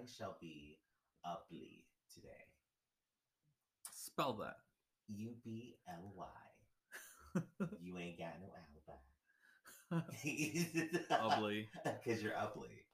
shall be upply today. Spell that. Ubly. You ain't got no alibi. Ugly. Because you're upply.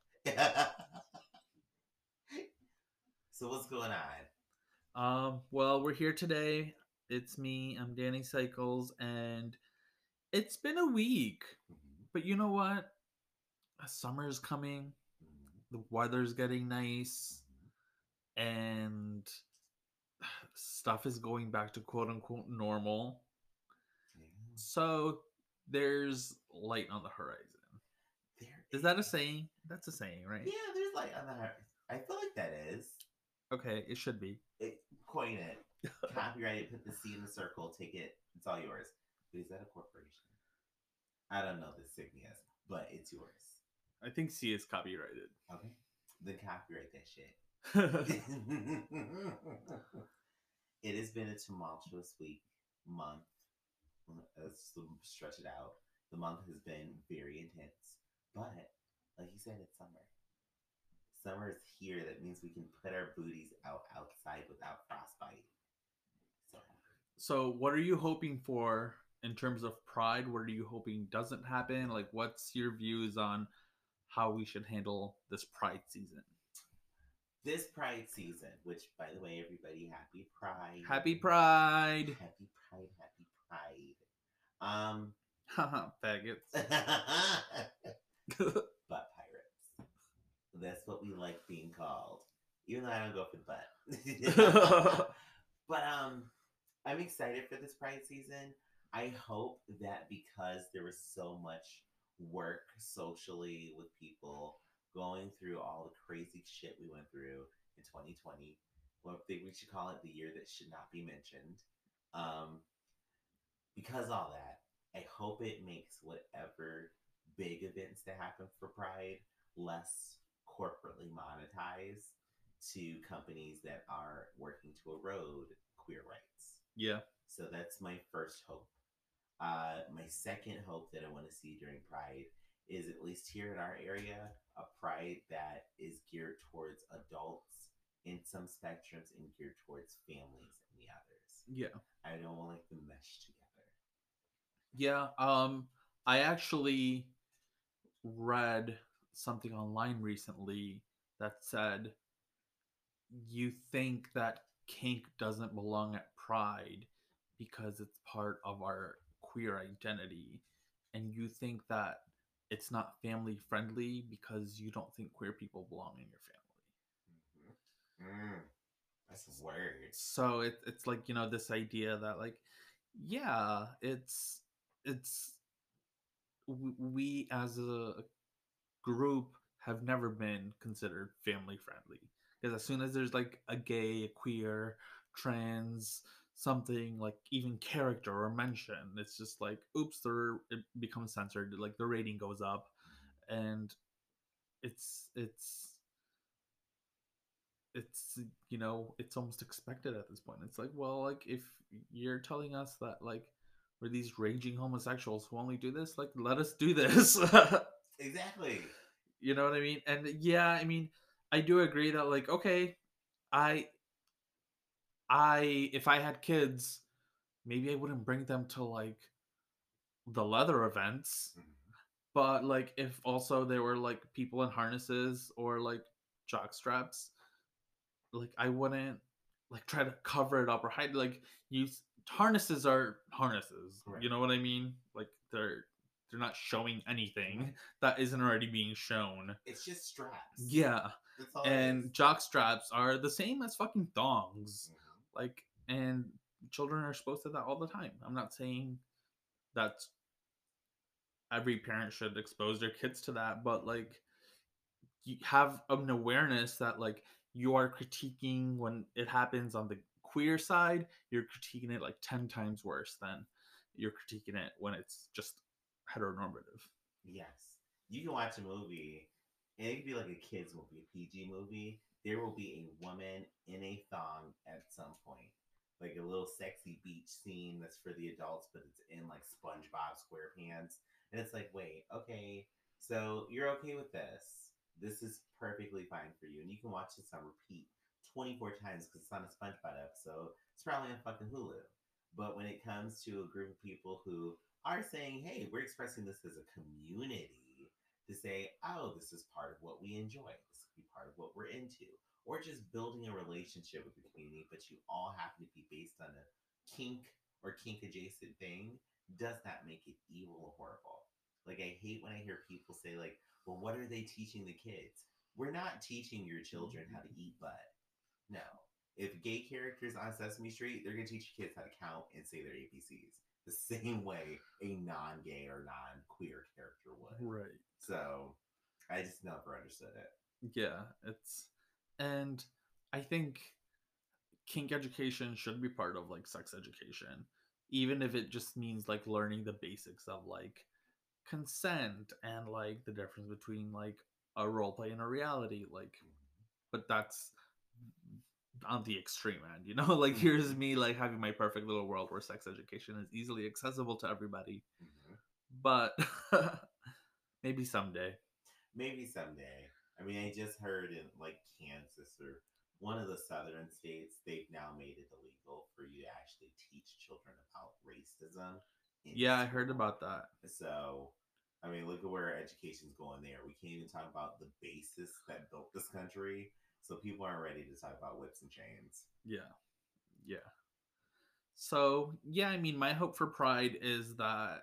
So what's going on? Well, we're here today. It's me. I'm Danny Cycles, and it's been a week. Mhm, But you know what? Summer's coming. mhm, The weather's getting nice, mhm. and stuff is going back to quote unquote normal. Yeah. So there's light on the horizon. There Is that a is. saying? That's a saying, right? Yeah, there's like on the I feel like that is. Okay, it should be. Coin it. Copyright it, put the C in the circle, take it, it's all yours. But is that a corporation? I don't know the signias, but it's yours. I think C is copyrighted. Okay? Then copyright that shit. It has been a tumultuous week, month. Let's stretch it out. The month has been very intense. But, like you said, it's summer. Summer is here. That means we can put our booties out outside without frostbite. So happy. So, what are you hoping for in terms of Pride? What are you hoping doesn't happen? Like, what's your views on how we should handle this Pride season? This Pride season, which, by the way, everybody, happy Pride. Happy Pride! Happy Pride, happy Pride. Um, Haha, faggots. butt pirates. That's what we like being called. Even though I don't go for the butt. But I'm excited for this Pride season. I hope that because there was so much work socially with people going through all the crazy shit we went through in 2020. Well, I think we should call it the year that should not be mentioned. Um, because all that, I hope it makes whatever big events that happen for Pride less corporately monetized to companies that are working to erode queer rights. Yeah. So that's my first hope. My second hope that I want to see during Pride is, at least here in our area, a Pride that is geared towards adults in some spectrums and geared towards families in the others. Yeah. I don't want like the mesh together. Yeah. I actually read something online recently that said you think that kink doesn't belong at Pride because it's part of our queer identity, and you think that it's not family friendly because you don't think queer people belong in your Mm-hmm. That's a word. family. So it's like, this idea that, like, yeah, it's we as a group have never been considered family friendly, because as soon as there's like a gay, a queer, trans, something like even character or mention, it's just like, oops, it becomes censored, like the rating goes up. And it's it's it's almost expected at this point. It's like, well, like, if you're telling us that, like, we're these raging homosexuals who only do this, like, let us do this. Exactly. You know what I mean? And yeah, I mean, I do agree that, like, okay, I if I had kids, maybe I wouldn't bring them to like the leather events, Mm-hmm. but like if also there were like people in harnesses or like jock straps, like I wouldn't like try to cover it up or hide, like, use harnesses are harnesses, you Correct. know what I mean? Like they're not showing anything Right. that isn't already being shown. It's just straps. Yeah. That's all it is. And jock straps are the same as fucking thongs. Mm-hmm. Like, and children are exposed to that all the time. I'm not saying that every parent should expose their kids to that, but like, you have an awareness that, like, you are critiquing when it happens on the queer side, you're critiquing it like 10 times worse than you're critiquing it when it's just heteronormative. Yes. You can watch a movie, and it could be like a kids movie, a PG movie. There will be a woman in a thong at some point, like a little sexy beach scene that's for the adults, but it's in like SpongeBob SquarePants, and it's like, wait, okay, so you're okay with this, this is perfectly fine for you. And you can watch this on repeat 24 times because it's on a SpongeBob episode. It's probably on fucking Hulu. But when it comes to a group of people who are saying, hey, we're expressing this as a community to say, oh, this is part of what we enjoy. This could be part of what we're into. Or just building a relationship with the community, but you all happen to be based on a kink or kink adjacent thing, does not make it evil or horrible. Like, I hate when I hear people say, like, well, what are they teaching the kids? We're not teaching your children how to eat butt. No. If gay characters on Sesame Street, they're going to teach your kids how to count and say their ABCs the same way a non-gay or non-queer character would. Right. So I just never understood it. Yeah, and I think kink education should be part of like sex education, even if it just means like learning the basics of like consent and like the difference between like a role play and a reality, like, but that's on the extreme end, you know. Like, here's me like having my perfect little world where sex education is easily accessible to everybody. But maybe someday. Maybe someday. I mean, I just heard in like Kansas or one of the southern states, they've now made it illegal for you to actually teach children about racism. Yeah, I heard about that. So, I mean, look at where education's going there. We can't even talk about the basis that built this country. So people aren't ready to talk about whips and chains. Yeah. Yeah. So, yeah, I mean, my hope for Pride is that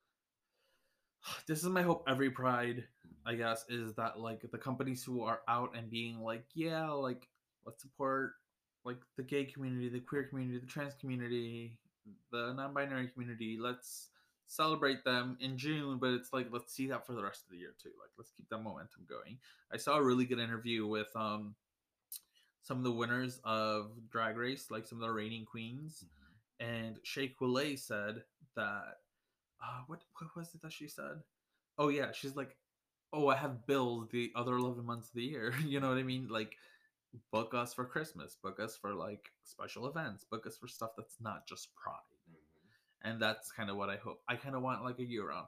this is my hope every Pride, I guess, is that like the companies who are out and being like, yeah, like let's support like the gay community, the queer community, the trans community, the non-binary community, let's celebrate them in June, but it's like let's see that for the rest of the year too. Like let's keep that momentum going. I saw a really good interview with some of the winners of Drag Race, like some of the reigning queens, and Shea Coulee said that what was it that she said? Oh yeah, she's like, oh, I have bills the other 11 months of the year. You know what I mean? Like, book us for Christmas, book us for like special events, book us for stuff that's not just Pride. And that's kind of what I hope. I kind of want like a year-round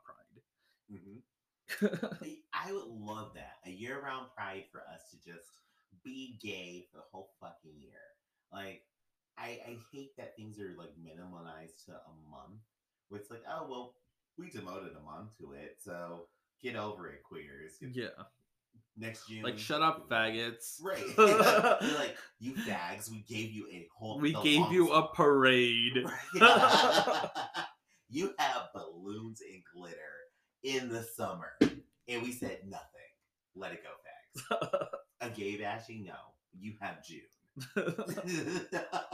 Pride. I would love that, a year-round Pride for us to just be gay for the whole fucking year. Like, I hate that things are like minimalized to a month. Where it's like, oh well, we demoted a month to it, so get over it, queers. Yeah. Next June, like, shut up, faggots. Right. You're like, you fags, we gave you a whole. We gave you a parade. Right. You have balloons and glitter in the summer, and we said nothing. Let it go, fags. A gay bashing? No. You have June.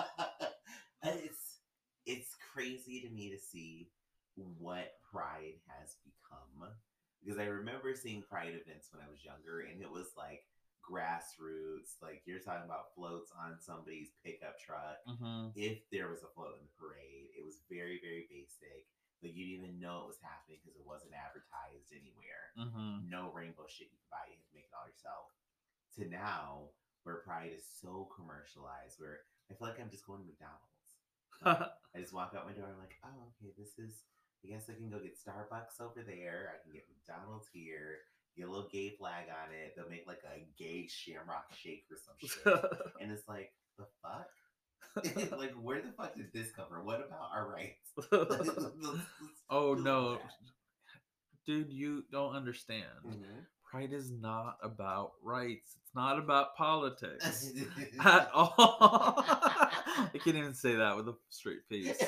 It's crazy to me to see what Pride has become. Because I remember seeing Pride events when I was younger, and it was like grassroots. Like, you're talking about floats on somebody's pickup truck. If there was a float in the parade, it was very, very basic. Like, you didn't even know it was happening because it wasn't advertised anywhere. No rainbow shit you could buy. You had to make it all yourself. To now, where Pride is so commercialized, where I feel like I'm just going to McDonald's. Like, I just walk out my door and I'm like, oh, okay, this is, I guess I can go get Starbucks over there. I can get McDonald's here. Get a little gay flag on it. They'll make like a gay shamrock shake or some shit. And it's like, the fuck? Like, where the fuck did this come from? What about our rights? Oh, no. Dude, you don't understand. Pride is not about rights. It's not about politics at all. I can't even say that with a straight face.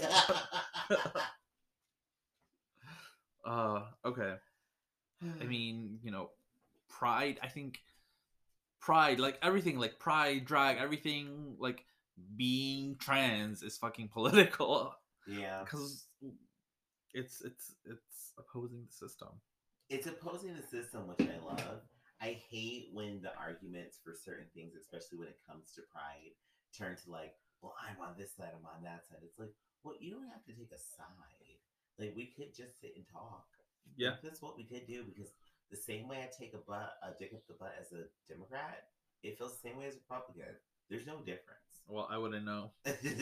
Okay. I mean, you know, Pride, I think Pride, like everything, like Pride, drag, everything, like being trans is fucking political. Yeah. Because it's opposing the system. It's opposing the system, which I love. I hate when the arguments for certain things, especially when it comes to Pride, turn to like, well, I'm on this side, I'm on that side. It's like, well, you don't have to take a side. Like, we could just sit and talk. Yeah. Like, that's what we could do, because the same way I take a dick up the butt as a Democrat, it feels the same way as a Republican. There's no difference. Well, I wouldn't know.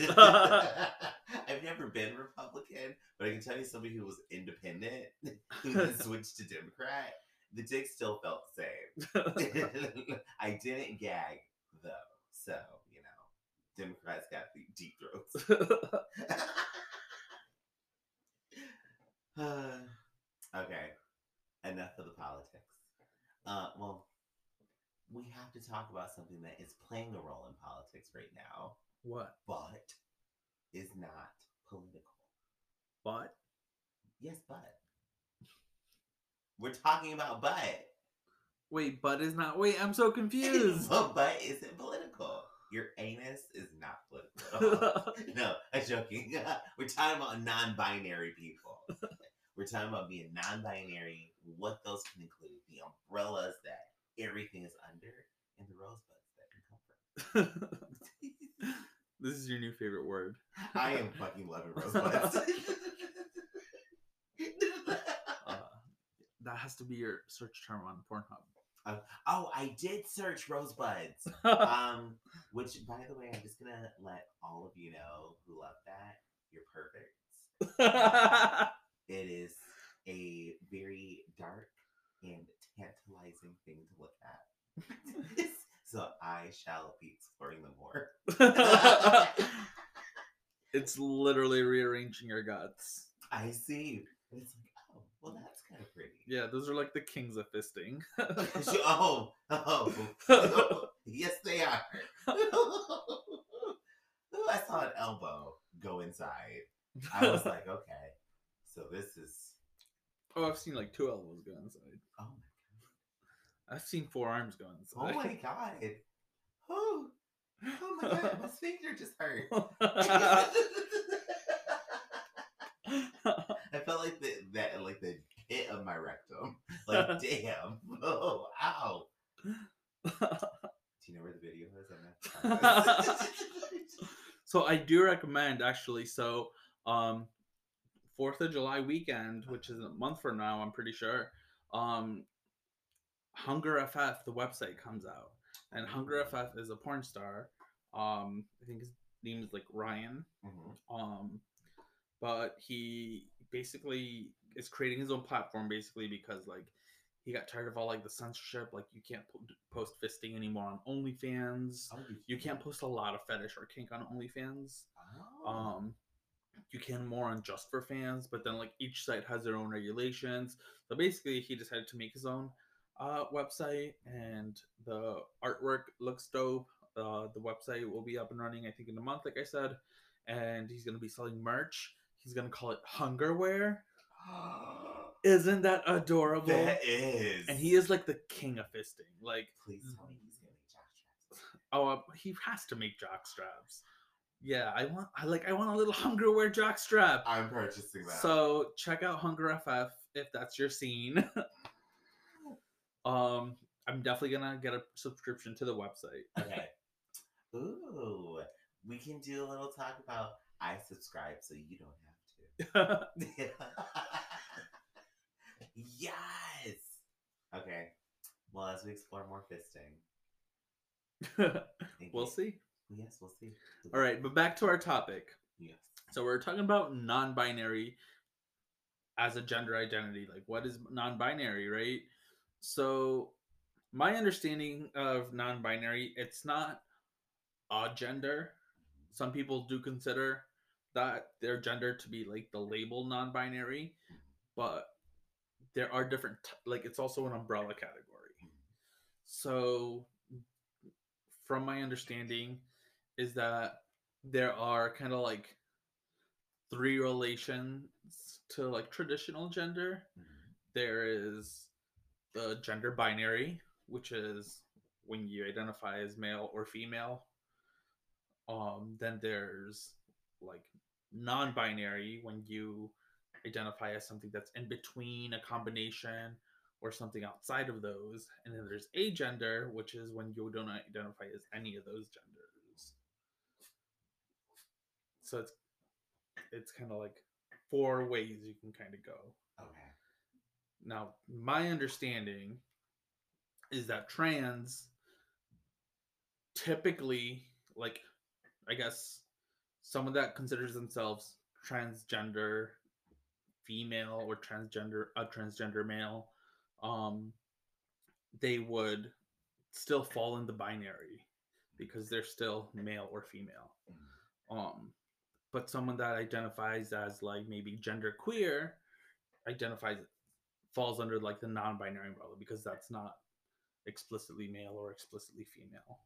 I've never been Republican, but I can tell you somebody who was independent who then switched to Democrat. The dick still felt the same. I didn't gag though, so you know, Democrats got the deep throats. Okay, enough of the politics. Well, we have to talk about something that is playing a role in politics right now, What? but is not political. But? Yes, but. We're talking about butt. Wait, but is not. Wait, I'm so confused. But butt isn't political. Your anus is not political. No, I'm joking. We're talking about non-binary people. We're talking about being non-binary, what those can include, the umbrellas that everything is under, and the rosebuds that can come from. This is your new favorite word. I am fucking loving rosebuds. That has to be your search term on Pornhub. Oh, I did search rosebuds. Which, by the way, I'm just gonna let all of you know who love that. You're perfect. It is a very dark and tantalizing thing to look at. So I shall be exploring them more. It's literally rearranging your guts. I see. And it's like, oh, well, that's kind of pretty. Yeah, those are like the kings of fisting. Oh, yes, they are. I saw an elbow go inside. I was like, okay, so this is. Oh, I've seen like 2 elbows go inside. Oh my god. I've seen 4 arms go inside. Oh my god. Oh my god, my sphincter just hurt. I felt like the pit of my rectum. Like, damn. Oh, ow. Do you know where the video is? So I do recommend, actually. So 4th of July weekend, which is a month from now, I'm pretty sure, Hunger FF, the website, comes out. And Hunger FF is a porn star. I think his name is like Ryan. Mm-hmm. But he basically is creating his own platform, basically because like he got tired of all like the censorship. Like you can't post fisting anymore on OnlyFans. Oh, you can't post a lot of fetish or kink on OnlyFans. Oh. You can more on Just for Fans, but then like each site has their own regulations. So basically, he decided to make his own website, and the artwork looks dope. The website will be up and running, I think, in a month, like I said, and he's gonna be selling merch. He's gonna call it Hungerwear. Isn't that adorable? That is. And he is like the king of fisting. Like, please tell me he's gonna make jockstraps. Oh, he has to make jockstraps. Yeah, I want a little Hungerwear jockstrap. I'm purchasing that. So check out Hunger FF if that's your scene. I'm definitely gonna get a subscription to the website. Okay. Ooh, we can do a little talk about I subscribe so you don't have to. Yes. Okay. Well, as we explore more fisting, we'll see. Yes, we'll see. All right, but back to our topic. Yes. So we're talking about non-binary as a gender identity. Like, what is non-binary, right? So my understanding of non-binary, it's not a gender. Some people do consider that their gender to be like the label non-binary, but there are different like it's also an umbrella category. So from my understanding is that there are kind of like 3 relations to like traditional gender. There is the gender binary, which is when you identify as male or female. Then there's like non-binary, when you identify as something that's in between a combination or something outside of those. And then there's agender, which is when you don't identify as any of those genders. So it's kind of like 4 ways you can kind of go. Okay. Now, my understanding is that trans typically, like, I guess someone that considers themselves transgender female or transgender male um they would still fall in the binary because they're still male or female. Um, but someone that identifies as like maybe gender queer identifies falls under like the non-binary umbrella because that's not explicitly male or explicitly female.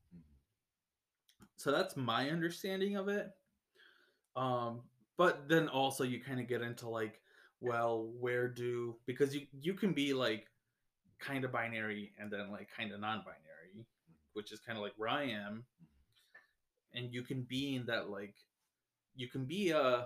So that's my understanding of it. Um, but then also you kind of get into like, well, where do because you can be like kind of binary and then like kind of non-binary, which is kind of like where I am, and you can be in that like you can be a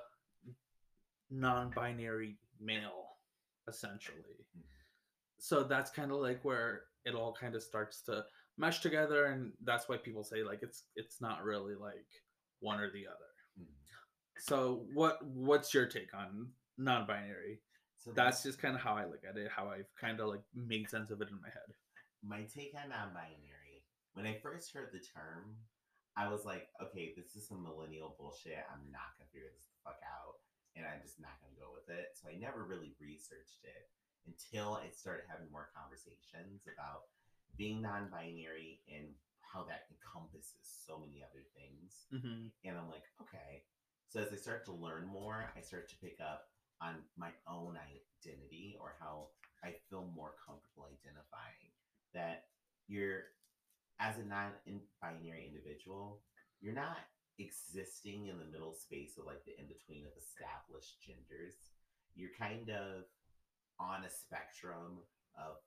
non-binary male essentially. So that's kind of like where it all kind of starts to mesh together, and that's why people say like it's not really like one or the other. So what's your take on non-binary? So That's just kind of how I look at it, how I've kind of like made sense of it in my head. my take on non-binary. When I first heard the term, I was like, okay, this is some millennial bullshit. I'm not gonna figure this the fuck out, and I'm just not gonna go with it. So I never really researched it until I started having more conversations about being non-binary and how that encompasses so many other things. Mm-hmm. And I'm like, okay. So as I start to learn more, I start to pick up on my own identity or how I feel more comfortable identifying that you're as a non-binary individual, you're not existing in the middle space of like the in between of established genders. You're kind of on a spectrum of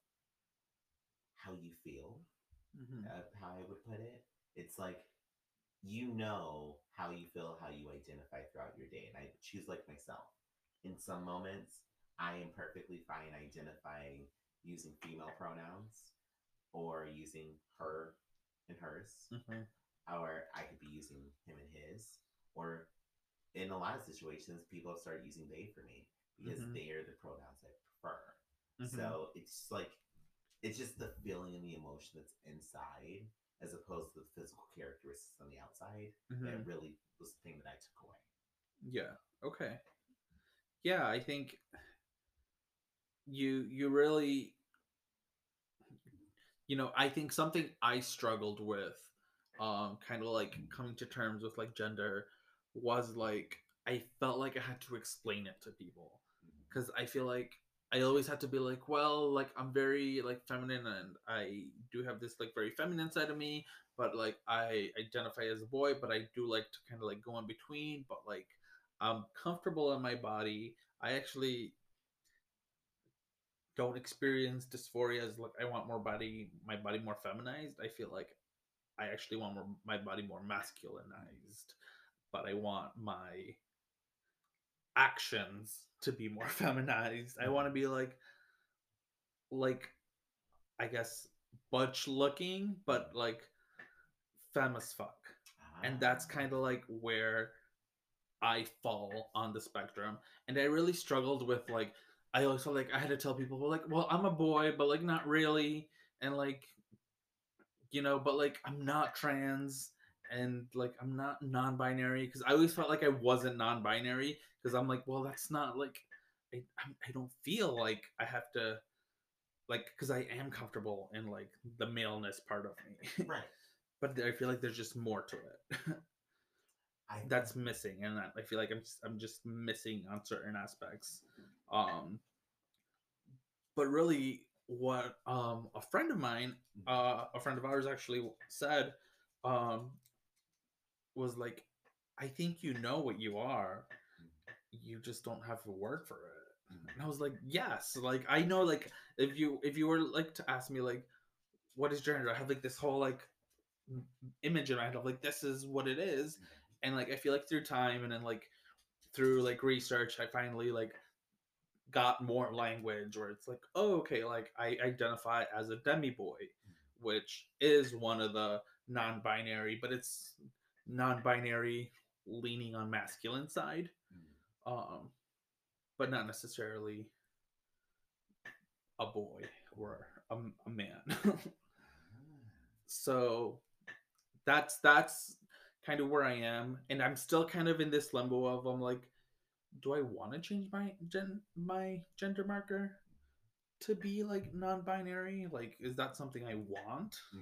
how you feel, Mm-hmm. how I would put it. It's like you know how you feel, how you identify throughout your day. And I choose like myself. In some moments, I am perfectly fine identifying using female pronouns or using her and hers, Mm-hmm. or I could be using him and his, or in a lot of situations, people have started using they for me because Mm-hmm. they are the pronouns I prefer. Mm-hmm. So it's like it's just the feeling and the emotion that's inside as opposed to the physical characteristics on the outside Mm-hmm. that really was the thing that I took away. Yeah. Okay. Yeah, I think you really I think something I struggled with kind of like coming to terms with like gender was like I felt like I had to explain it to people cuz I feel like I always had to be like, well, like I'm very like feminine and I do have this like very feminine side of me, but like I identify as a boy, but I do like to kind of like go in between, but like I'm comfortable in my body. I actually don't experience dysphoria as like I want my body more feminized. I feel like I actually want my body more masculinized, but I want my actions to be more feminized. I want to be like I guess butch looking, but like femme as fuck. And that's Ah. kind of like where I fall on the spectrum. And I really struggled with like I always felt like I had to tell people, well, like, well, I'm a boy, but like not really. And like, but like I'm not trans and like I'm not non-binary because I always felt like I wasn't non-binary because I'm like, well, that's not like I don't feel like I have to like because I am comfortable in like the maleness part of me, Right. but I feel like there's just more to it I that's missing, and that I feel like I'm just missing on certain aspects. Um, but really, what a friend of ours actually said, um, was like, I think you know what you are. You just don't have to work for it. And I was like, yes, like I know, like if you were like to ask me like what is gender, I have like this whole like image in my head of like this is what it is, and like I feel like through time and then like through like research, I finally like got more language where it's like, oh, okay, like I identify as a demi boy, which is one of the non-binary, but it's non-binary leaning on masculine side, um, but not necessarily a boy or a man. So that's kind of where I am, and I'm still kind of in this limbo of I'm like, do I want to change my gender marker? to be like non-binary. Like, is that something I want? Mhm.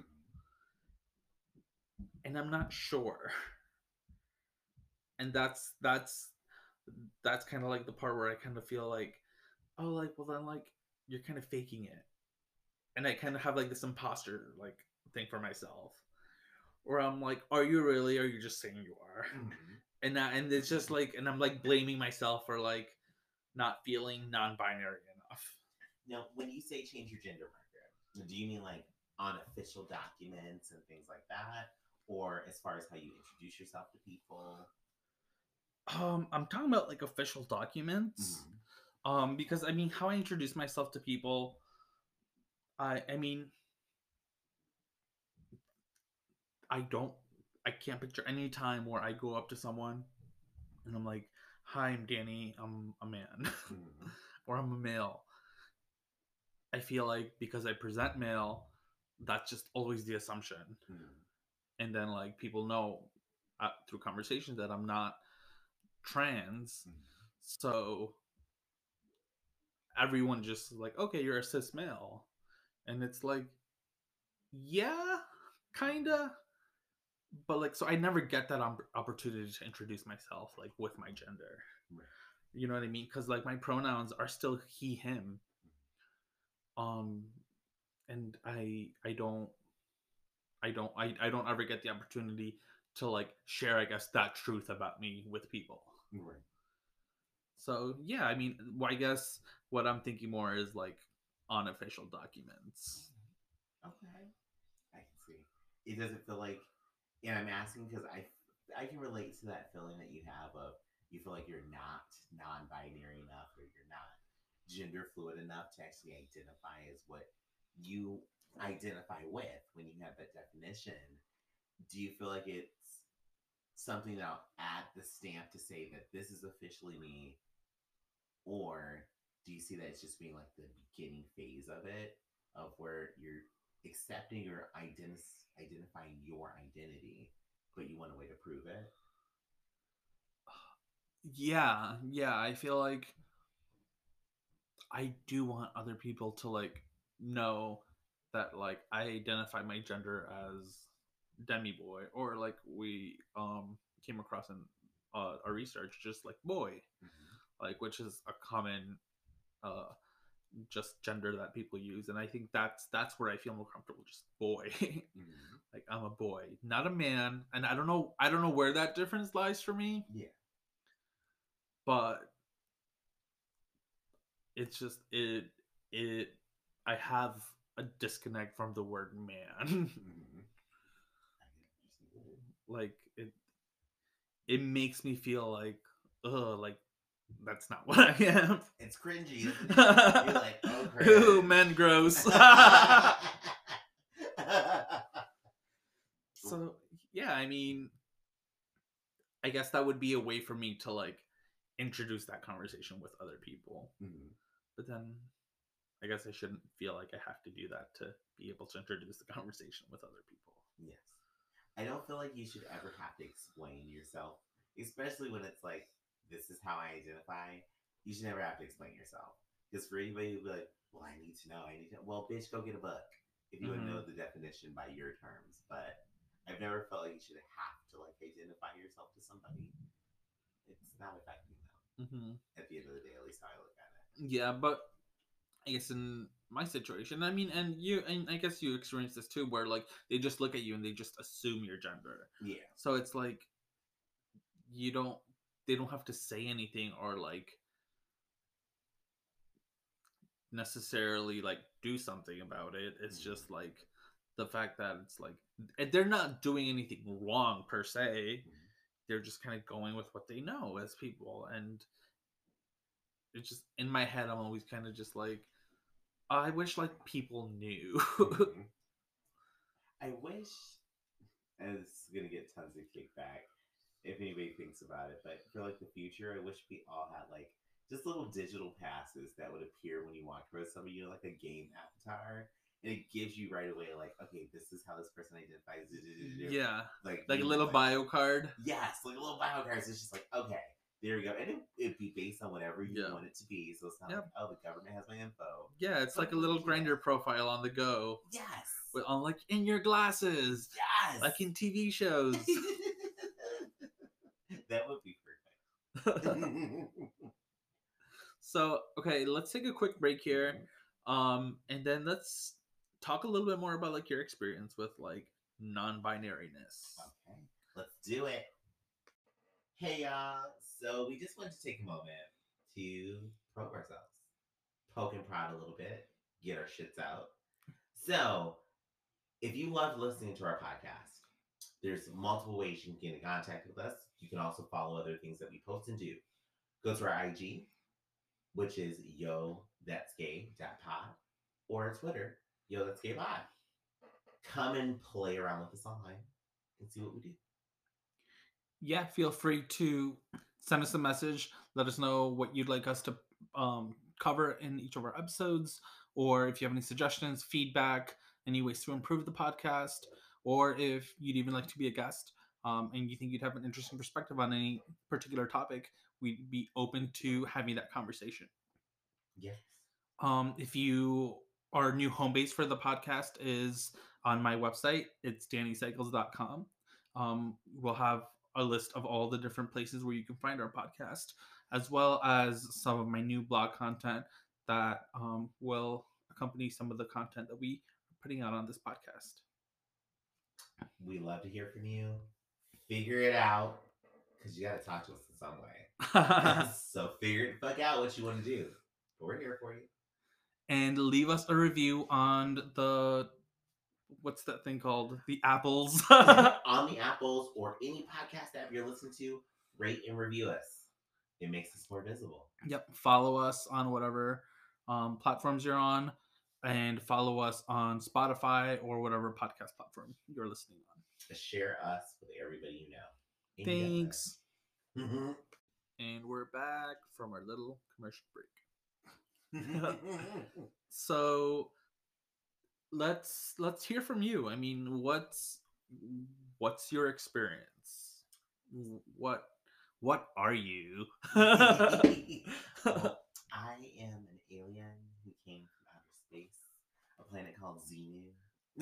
And I'm not sure. And that's kind of like the part where I kind of feel like, oh, like, well then, like, you're kind of faking it. And I kind of have like this imposter like thing for myself, where I'm like, are you really? Or are you just saying you are? Mhm. And it's just like, and I'm like blaming myself for like not feeling non-binary enough. Now, when you say change your gender marker, do you mean like on official documents and things like that? Or as far as how you introduce yourself to people? I'm talking about like official documents. Because I mean, how I introduce myself to people, I mean, I don't, I can't picture any time where I go up to someone and I'm like, "Hi, I'm Danny. I'm a man," Mhm. or I'm a male. I feel like because I present male, that's just always the assumption, Mhm. and then like people know through conversations that I'm not trans, Mhm. so everyone just like, okay, you're a cis male, and it's like, yeah, kinda, but like, so I never get that opportunity to introduce myself like with my gender. Right. You know what I mean? Because like my pronouns are still he him. Um, and I don't ever get the opportunity to like share, I guess, that truth about me with people. Right. So yeah, I mean, well, I guess what I'm thinking more is like unofficial documents. Okay. I can see. It doesn't feel like, and I'm asking because I can relate to that feeling that you have of you feel like you're not non-binary enough or you're not gender fluid enough to actually identify as what you identify with when you have that definition. Do you feel like it's something that'll add the stamp to say that this is officially me, or do you see that it's just being like the beginning phase of it, of where you're accepting or identifying your identity, but you want a way to prove it? Yeah, I feel like I do want other people to like know that like I identify my gender as demi boy, or like we came across in our research, just like boy, Mm-hmm. like, which is a common uh just gender that people use, and I think that's where I feel more comfortable, just boy. Mm-hmm. Like, I'm a boy, not a man, and I don't know where that difference lies for me, Yeah. but it's just it I have a disconnect from the word man. Mm-hmm. Like, it makes me feel like, ugh, like that's not what I am. It's cringy, isn't it? You're like, oh, Ooh, cringe. men gross. So yeah, I mean, I guess that would be a way for me to like introduce that conversation with other people. Mhm. But then I guess I shouldn't feel like I have to do that to be able to introduce the conversation with other people. Yes. I don't feel like you should ever have to explain yourself, especially when it's like, this is how I identify. You should never have to explain yourself. Because for anybody who'd be like, well, I need to know, well, bitch, go get a book if you would Mm-hmm. know the definition by your terms. But I've never felt like you should have to like identify yourself to somebody. It's not affecting them Mm-hmm. at the end of the day, at least how I look at it. Yeah, but I guess in my situation, I mean, and I guess you experience this too, where like they just look at you and they just assume your gender. Yeah. So it's like you don't, they don't have to say anything or like necessarily like do something about it. It's Mm-hmm. just like the fact that it's like they're not doing anything wrong per se. Mm-hmm. They're just kind of going with what they know as people, and it's just in my head. I'm always kind of just like, I wish like people knew. Mm-hmm. I wish, and it's gonna get tons of kickback if anybody thinks about it, but for like the future, I wish we all had like just little digital passes that would appear when you walk towards somebody, like a game avatar, and it gives you right away, like, okay, this is how this person identifies. Yeah, Like like a you little like, bio card. yes, like a little bio cards. It's just like, okay, There you go. And it'd be based on whatever you Yeah. want it to be. So it's not like, Yep. oh, the government has my info. Yeah, it's So like a I'm going little to do grinder that. profile on the go. Yes. With on like in your glasses. Yes. Like in TV shows. That would be perfect. So, okay, let's take a quick break here. And then let's talk a little bit more about like your experience with like non-binariness. Okay, let's do it. Hey y'all. So we just wanted to take a moment to probe ourselves, poke and prod a little bit, get our shits out. So if you love listening to our podcast, there's multiple ways you can get in contact with us. You can also follow other things that we post and do. Go to our IG, which is yo that's gay pod, or our Twitter, yo that's gay pod. Come and play around with us online and see what we do. Yeah, feel free to send us a message. Let us know what you'd like us to cover in each of our episodes, or if you have any suggestions, feedback, any ways to improve the podcast, or if you'd even like to be a guest and you think you'd have an interesting perspective on any particular topic, we'd be open to having that conversation. Yes. If you our new home base for the podcast is on my website, it's dannycycles.com. We'll have a list of all the different places where you can find our podcast, as well as some of my new blog content that will accompany some of the content that we are putting out on this podcast. We love to hear from you. Figure it out, because you got to talk to us in some way. So figure the fuck out what you want to do. But we're here for you. And leave us a review on the what's that thing called? The Apples. On the Apples or any podcast app you're listening to, rate and review us. It makes us more visible. Yep. Follow us on whatever platforms you're on, and follow us on Spotify or whatever podcast platform you're listening on. Share us with everybody you know. Thanks. Mm-hmm. And we're back from our little commercial break. So let's hear from you. I mean, what's your experience? What are you? Well, I am an alien who came from outer space, a planet called Xenu.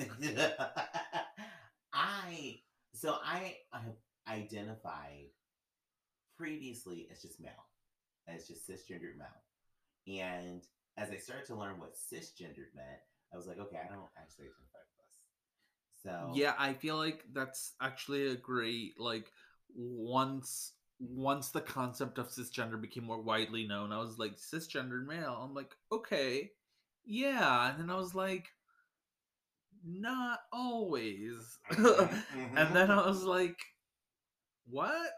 I have identified previously as just male, as just cisgendered male. And as I started to learn what cisgendered meant, I was like, okay, I don't actually identify with this. So yeah, I feel like that's actually a great like once the concept of cisgender became more widely known, I was like cisgendered male. I'm like, okay, yeah, and then I was like, not always. And then I was like, what?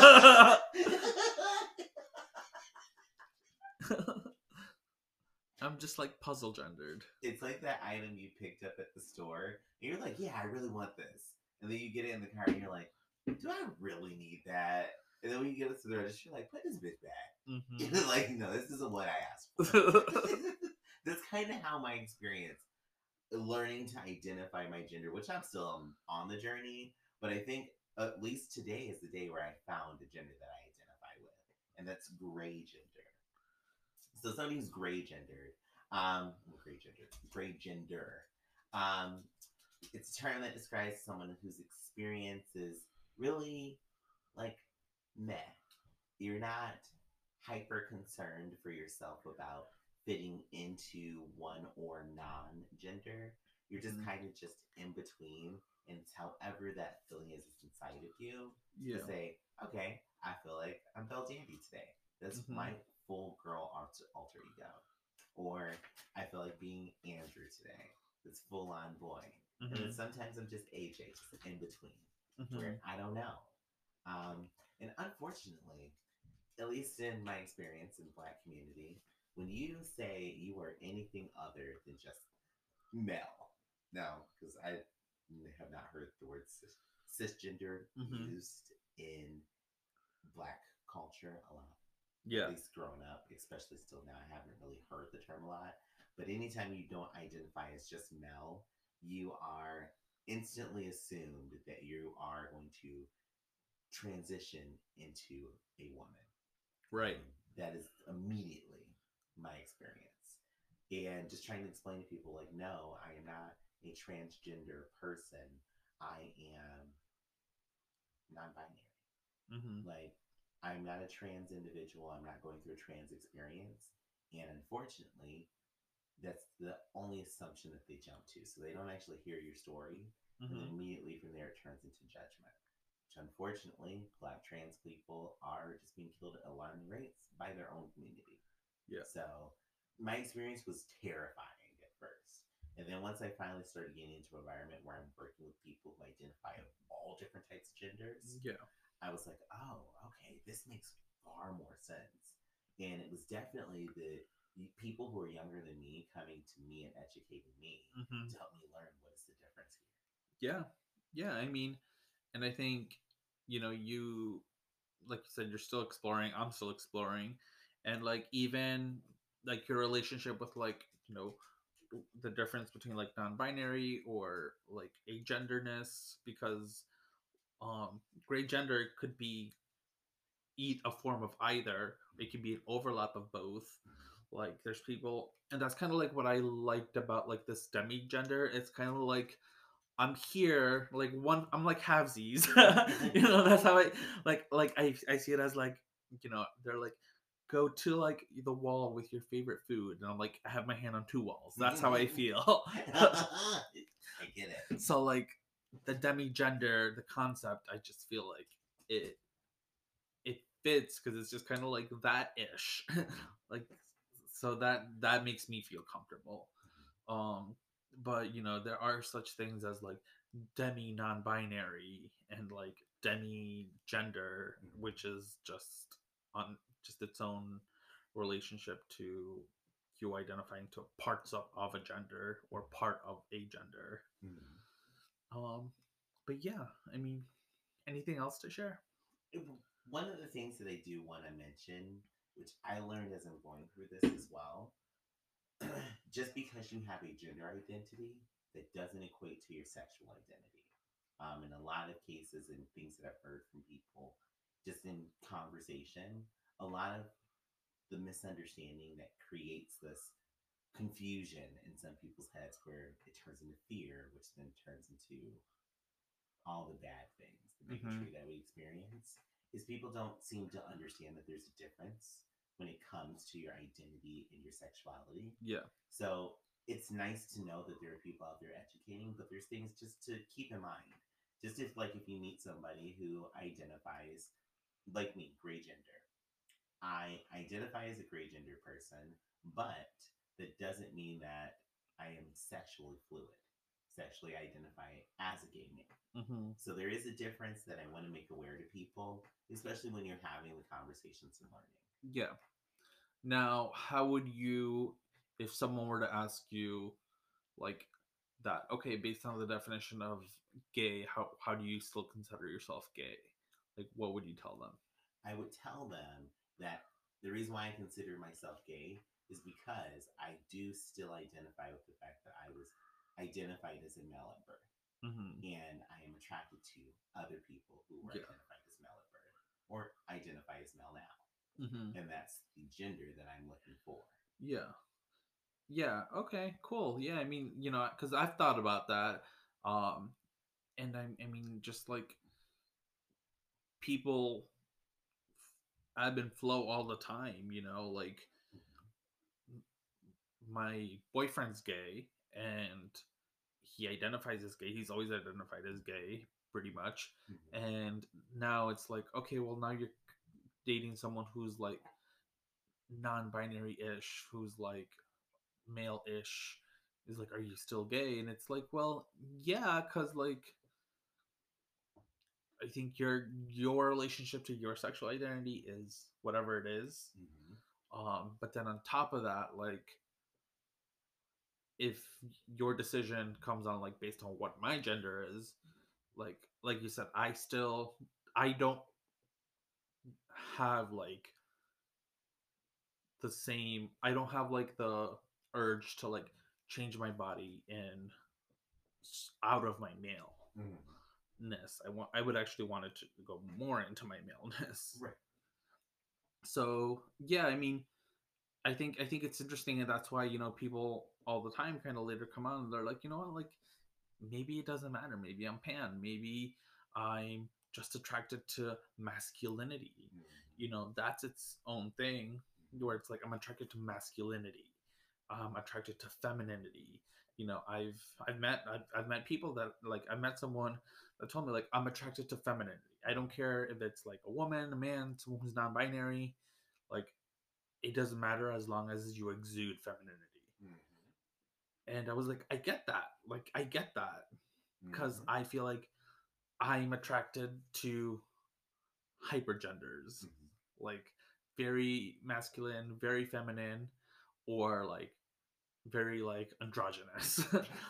I'm just like puzzle gendered. It's like that item you picked up at the store, and you're like, yeah, I really want this. And then you get it in the car, and you're like, do I really need that? And then when you get it to the register, you're like, put this bitch back. Mm-hmm. Like, no, this isn't what I asked for. That's kind of how my experience learning to identify my gender, which I'm still on the journey, but I think at least today is the day where I found a gender that I identify with, and that's gray gender. So somebody who's gray gendered, gray gender. It's a term that describes someone whose experience is really like meh. You're not hyper concerned for yourself about fitting into one or non-gender. You're just kind of just in between, and it's however that feeling is inside of you to say, okay, I feel like I'm Belle Dandy today. That's my full girl alter ego. Or I feel like being Andrew today. That's full on boy. And then sometimes I'm just AJ, just in between, where I don't know. And unfortunately, at least in my experience in the Black community, when you say you are anything other than just male, no, because I have not heard the word cisgender used in Black culture a lot. Yeah. At least growing up, especially still now, I haven't really heard the term a lot. But anytime you don't identify as just male, you are instantly assumed that you are going to transition into a woman. Right. That is immediately my experience. And just trying to explain to people, like, no, I am not a transgender person. I am non binary. Mm-hmm. Like, I'm not a trans individual. I'm not going through a trans experience. And unfortunately, that's the only assumption that they jump to. So they don't actually hear your story. And then Mm-hmm. immediately from there, it turns into judgment. Which unfortunately, Black trans people are just being killed at alarming rates by their own community. Yeah. So my experience was terrifying at first. And then once I finally started getting into an environment where I'm working with people who identify with all different types of genders, Yeah. I was like, oh, okay, this makes far more sense. And it was definitely the people who are younger than me coming to me and educating me Mm-hmm. to help me learn what is the difference here. Yeah. Yeah. I mean, and I think, you, like you said, you're still exploring. I'm still exploring. And like, even like your relationship with like, the difference between like non-binary or like agenderness, because gray gender could be a form of either. It could be an overlap of both. Like there's people, and that's kind of like what I liked about like this demi gender. It's kind of like I'm here, like one. I'm like halvesies. That's how I see it as like, they're like, go to like the wall with your favorite food, and I'm like, I have my hand on two walls. That's how I feel. I get it. So like the demi gender, the concept, I just feel like it it fits because it's just kind of like that ish. Like, so that makes me feel comfortable. um but there are such things as like demi non-binary and like demi gender, which is just on just its own relationship to you identifying to parts of a gender or part of a gender. Mm-hmm. um but yeah, I mean, anything else to share? One of the things that I do want to mention, which I learned as I'm going through this as well, just because you have a gender identity, that doesn't equate to your sexual identity. In a lot of cases and things that I've heard from people, just in conversation, a lot of the misunderstanding that creates this confusion in some people's heads where it turns into fear, which then turns into all the bad things, the Mm-hmm. bigotry that we experience, is people don't seem to understand that there's a difference when it comes to your identity and your sexuality. Yeah. So it's nice to know that there are people out there educating, but there's things just to keep in mind. Just if you meet somebody who identifies like me, gray gender. I identify as a gray gender person, but that doesn't mean that I am sexually fluid. Sexually identify as a gay man. Mm-hmm. So there is a difference that I want to make aware to people, especially when you're having the conversations and learning. Yeah. Now, how would you, if someone were to ask you, like, that, okay, based on the definition of gay, how do you still consider yourself gay? Like, what would you tell them? I would tell them that the reason why I consider myself gay is because I do still identify with the fact that I was identified as a male at birth. Mm-hmm. And I am attracted to other people who were Yeah. identified as male at birth or identify as male now. Mm-hmm. And that's the gender that I'm looking for. Yeah. Yeah. Okay. Cool. Yeah. I mean, because I've thought about that, um, and I mean, just like people ebb and flow all the time. Like my boyfriend's gay, and he identifies as gay. He's always identified as gay, pretty much. Mm-hmm. And now it's like, okay, well, now you're dating someone who's like non-binary ish, who's like male ish. Is like, are you still gay? And it's like, well, yeah, because like I think your relationship to your sexual identity is whatever it is. Mm-hmm. But then on top of that, like if your decision comes on like based on what my gender is, like you said, I don't have like the same, I don't have like the urge to like change my body in out of my Mm-hmm. maleness. I would actually want it to go more into my maleness. Right. So yeah, I mean, I think it's interesting, and that's why people all the time kind of later come on and they're like, you know what, like maybe it doesn't matter. Maybe I'm pan. Maybe I'm just attracted to masculinity. That's its own thing. Where it's like I'm attracted to masculinity. I'm attracted to femininity. I've met people that like I met someone that told me like I'm attracted to femininity. I don't care if it's like a woman, a man, someone who's non-binary. Like it doesn't matter as long as you exude femininity. And I was like, I get that. Like I get that because I feel like I'm attracted to hypergenders, like very masculine, very feminine, or like very like androgynous,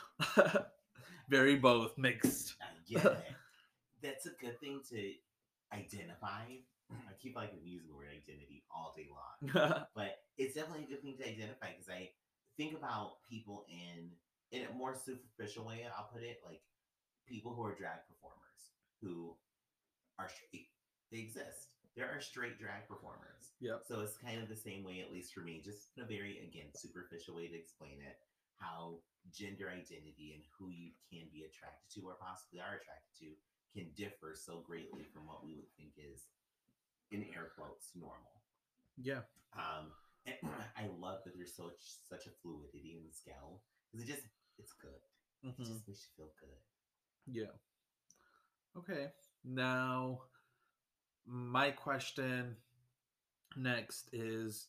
very both mixed. I get it. That's a good thing to identify. I keep like using the word identity all day long, but it's definitely a good thing to identify because I think about people in a more superficial way. I'll put it like people who are drag performers who are straight. They exist. There are straight drag performers. Yep. So it's kind of the same way, at least for me, just in a very, again, superficial way to explain it, how gender identity and who you can be attracted to or possibly are attracted to can differ so greatly from what we would think is, in air quotes, normal. Yeah. And I love that there's such a fluidity in the scale because it's good. It just makes you feel good. Yeah. Okay. Now, my question next is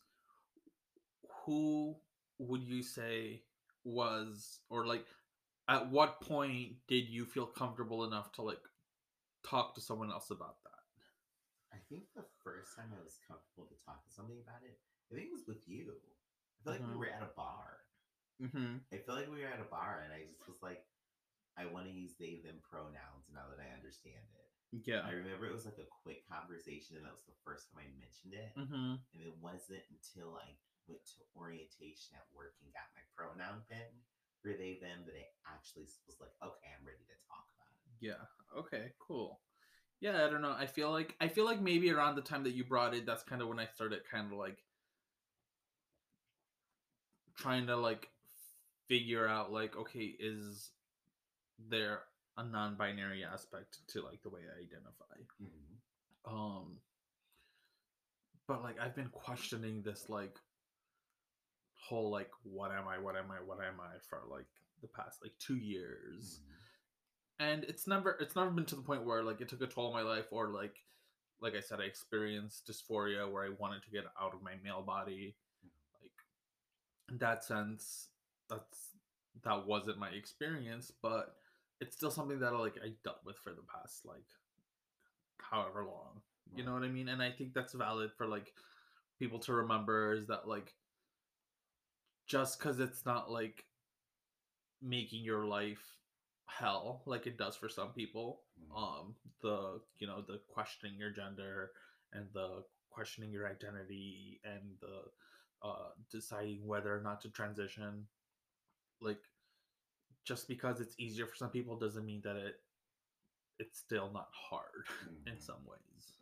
who would you say was, or like, at what point did you feel comfortable enough to like talk to someone else about that? I think the first time I was comfortable to talk to somebody about it, I think it was with you. I feel like we were at a bar. I feel like we were at a bar, and I just was like, I want to use they, them pronouns now that I understand it. Yeah. I remember it was like a quick conversation, and that was the first time I mentioned it. And it wasn't until I went to orientation at work and got my pronoun pen for they, them that I actually was like, okay, I'm ready to talk about it. Yeah. Okay, cool. Yeah, I don't know. I feel like maybe around the time that you brought it, that's kind of when I started kind of like trying to like figure out like, okay, is there a non-binary aspect to like the way I identify? But like I've been questioning this like whole like what am I for like the past like 2 years. And it's never been to the point where like it took a toll on my life, or like I said, I experienced dysphoria where I wanted to get out of my male body. Like in that sense, that wasn't my experience, but it's still something that like I dealt with for the past like however long. You know what I mean? And I think that's valid for like people to remember, is that like just because it's not like making your life hell like it does for some people, the questioning your gender and the questioning your identity and the deciding whether or not to transition, like just because it's easier for some people doesn't mean that it's still not hard in some ways.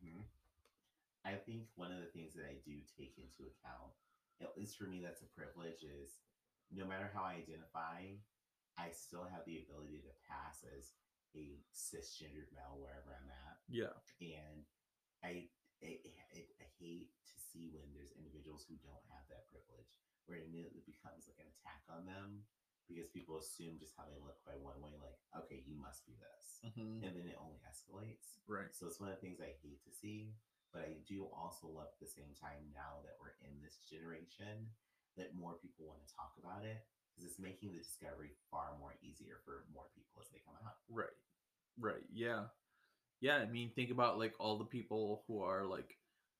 I think one of the things that I do take into account, at least for me, that's a privilege, is no matter how I identify, I still have the ability to pass as a cisgendered male wherever I'm at. Yeah. And I, I hate to see when there's individuals who don't have that privilege, where it immediately becomes like an attack on them because people assume just how they look by one way, like, okay, you must be this. And then it only escalates. Right. So it's one of the things I hate to see. But I do also love at the same time, now that we're in this generation, that more people want to talk about it because it's making the discovery far more easier for more people as they come out. Right. Yeah. I mean, think about like all the people who are like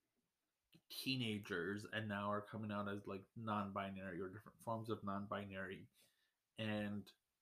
teenagers and now are coming out as like non-binary or different forms of non-binary, and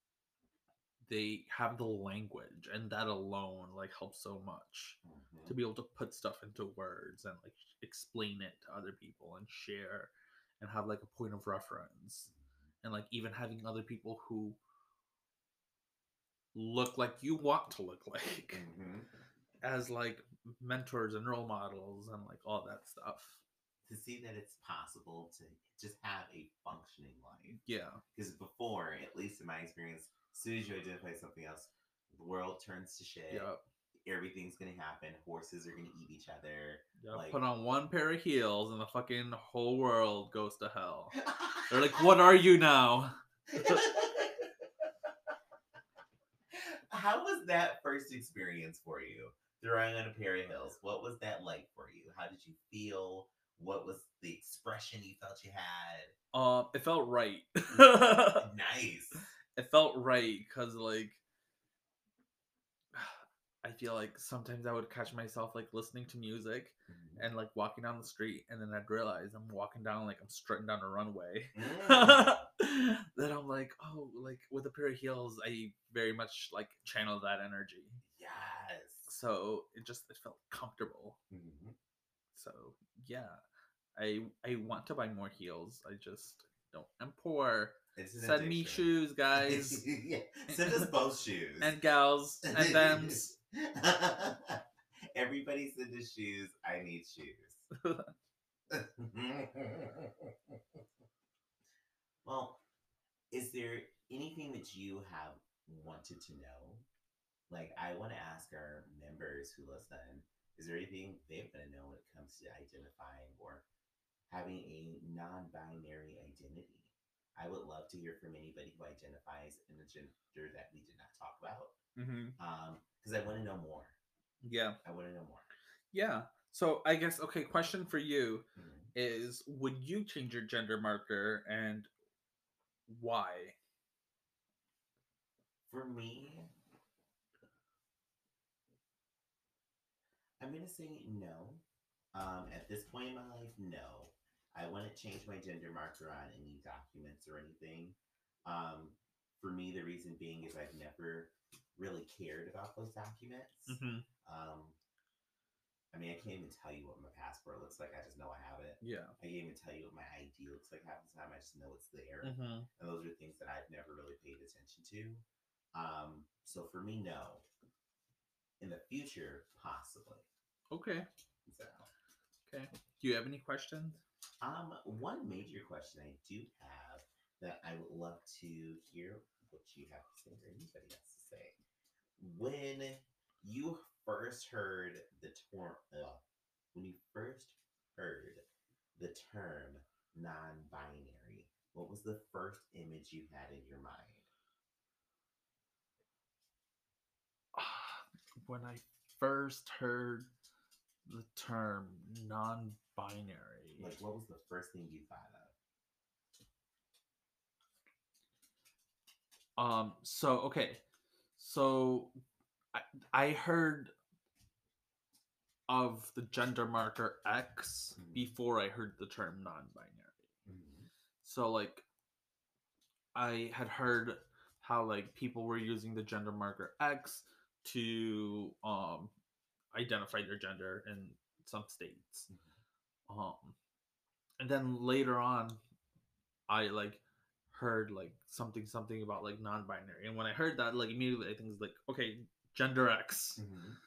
they have the language, and that alone like helps so much to be able to put stuff into words and like explain it to other people and share and have like a point of reference, and like even having other people who look like you want to look like as like mentors and role models and like all that stuff. To see that it's possible to just have a functioning life. Yeah. Because before, at least in my experience, as soon as you identify something else, the world turns to shit. Yep. Everything's gonna happen. Horses are gonna eat each other. Yep. Like, put on one pair of heels and the fucking whole world goes to hell. They're like, what are you now? How was that first experience for you? Throwing on a pair of heels. What was that like for you? How did you feel? What was the expression you felt you had? It felt right. Nice. It felt right because like I feel like sometimes I would catch myself like listening to music and like walking down the street, and then I'd realize I'm walking down like I'm strutting down a runway. Then I'm like, oh, like with a pair of heels, I very much like channel that energy. Yes. So it felt comfortable. Mm-hmm. So yeah, I want to buy more heels. I just don't. I'm poor. Send me shoes, guys. Yeah. Send us both shoes. And gals and thems. Everybody send us shoes. I need shoes. Well, is there anything that you have wanted to know? Like, I want to ask our members who listen, is there anything they want to know when it comes to identifying or having a non-binary identity? I would love to hear from anybody who identifies in a gender that we did not talk about. Because I want to know more. Yeah. I want to know more. Yeah. So I guess, okay, question for you is, would you change your gender marker, and why? For me, I'm going to say no. At this point in my life, no. I wouldn't change my gender marker on any documents or anything. For me, the reason being is I've never really cared about those documents. I mean, I can't even tell you what my passport looks like. I just know I have it. Yeah. I can't even tell you what my ID looks like half the time. I just know it's there. And those are things that I've never really paid attention to. So for me, no. In the future, possibly. Okay. So. Okay. Do you have any questions? One major question I do have that I would love to hear what you have to say or anybody has to say. When you first heard the term non-binary, what was the first image you had in your mind? When I first heard the term non-binary, like, what was the first thing you thought of? So okay, so I heard of the gender marker X before I heard the term non-binary. So like, I had heard how like people were using the gender marker X to identify their gender in some states. And then later on, I like heard like something about like non-binary, and when I heard that, like immediately I think it's like, okay, gender X.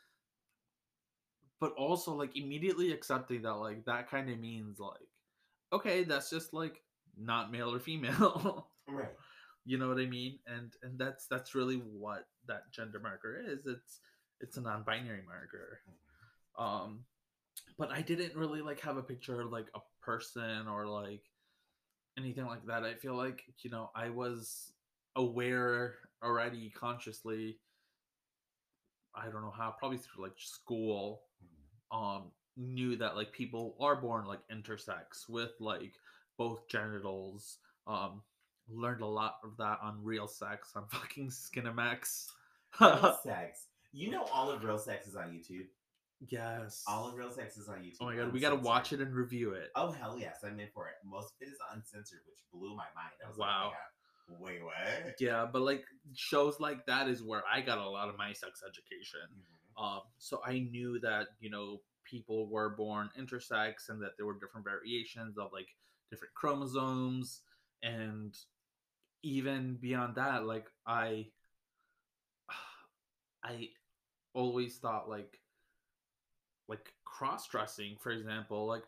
But also like immediately accepting that like that kind of means like, okay, that's just like not male or female. Right. You know what I mean? And that's really what that gender marker is. It's a non-binary marker. But I didn't really like have a picture of like a person or like anything like that. I feel like, you know, I was aware already consciously, I don't know how, probably through like school, knew that like people are born like intersex with like both genitals. Learned a lot of that on Real Sex on fucking Skinamax. Real Sex. You know, all of Real Sex is on YouTube. Yes. All of Real Sex is on YouTube. Oh my god, we gotta watch it and review it. Oh hell yes, I'm in for it. Most of it is uncensored, which blew my mind. I was wow. Like, oh my god, wait, what? Yeah, but like shows like that is where I got a lot of my sex education. So I knew that, you know, people were born intersex and that there were different variations of like different chromosomes, and even beyond that, like I always thought like like cross dressing, for example, like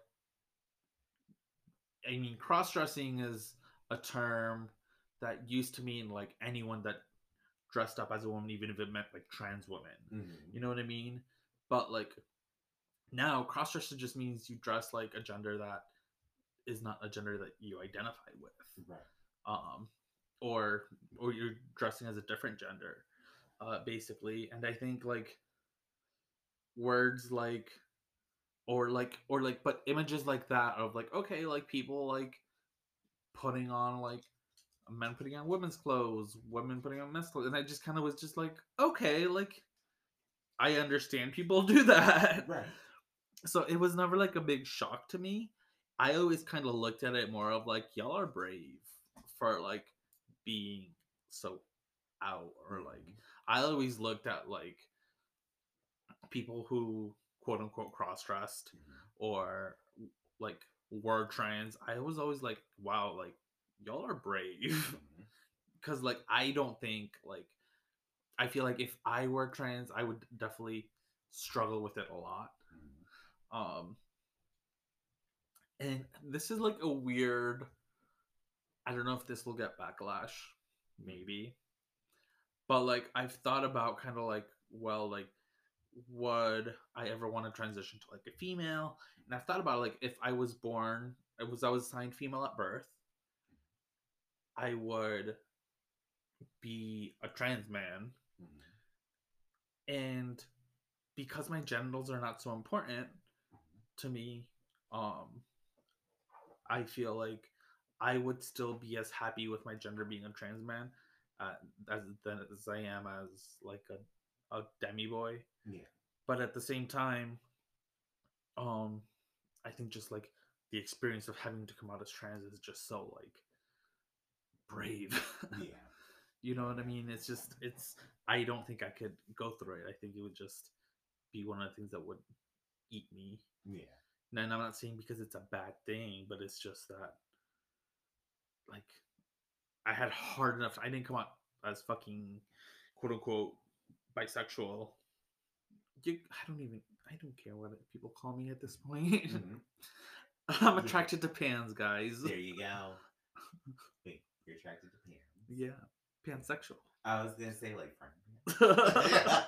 I mean, cross dressing is a term that used to mean like anyone that dressed up as a woman, even if it meant like trans women. Mm-hmm. You know what I mean? But like now, cross dressing just means you dress like a gender that is not a gender that you identify with, Right. um, or or you're dressing as a different gender, basically. And I think like words like but images like that of like okay, like people like putting on like men putting on women's clothes, women putting on men's clothes, and I just kind of was just like okay, like I understand people do that. Right. So it was never like a big shock to me. I always kind of looked at it more of like y'all are brave for like being so out, or like Mm-hmm. I always looked at like people who quote unquote cross dressed Mm-hmm. or like were trans. I was always like wow, like y'all are brave. Mm-hmm. Because like I don't think like I feel like if I were trans I would definitely struggle with it a lot. Mm-hmm. um and this is like a weird, I don't know if this will get backlash, maybe, but like I've thought about kind of like, well, like would I ever want to transition to like a female? And I've thought about like if I was born, I was assigned female at birth, I would be a trans man, Mm-hmm. and because my genitals are not so important to me, um I feel like I would still be as happy with my gender being a trans man, uh, as I am as like a demi boy. Yeah. But at the same time, um, I think just like the experience of having to come out as trans is just so like brave. Yeah. You know what I mean? It's just it's. I don't think I could go through it. I think it would just be one of the things that would eat me. Yeah. And I'm not saying because it's a bad thing, but it's just that like I had hard enough. I didn't come out as fucking quote unquote bisexual. I don't even. I don't care what people call me at this point. Mm-hmm. I'm Yeah. attracted to pans, guys. There you go. Wait, you're attracted to pants? Yeah, pansexual. I was gonna say like friend.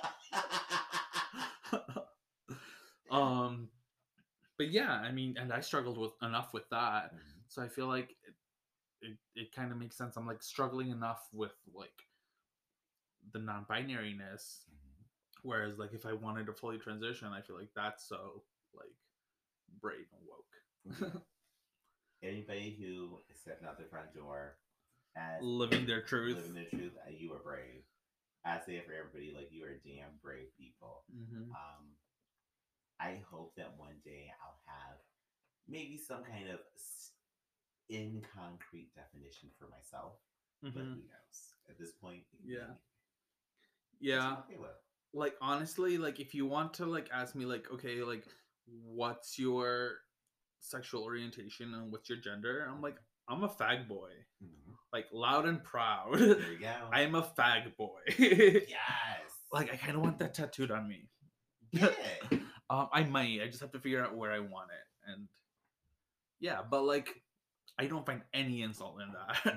um, but yeah, I mean, and I struggled with enough with that, Mm-hmm. so I feel like it kind of makes sense. I'm like struggling enough with like the non-binariness. Mm-hmm. Whereas, like, if I wanted to fully transition, I feel like that's so like brave and woke. Yeah. Anybody who is stepping out the front door as Living their truth. living their truth, you are brave. I say it for everybody, like you are damn brave people. Mm-hmm. I hope that one day I'll have maybe some kind of in concrete definition for myself, but Mm-hmm. who knows? At this point, Yeah. Which Yeah. I'm okay with. Like honestly, like if you want to like ask me like, okay, like what's your sexual orientation and what's your gender? I'm like, I'm a fag boy. Mm-hmm. Like loud and proud. There you go. I am a fag boy. Yes. Like I kind of want that tattooed on me. Get it. I might. I just have to figure out where I want it, and yeah, but like I don't find any insult in that.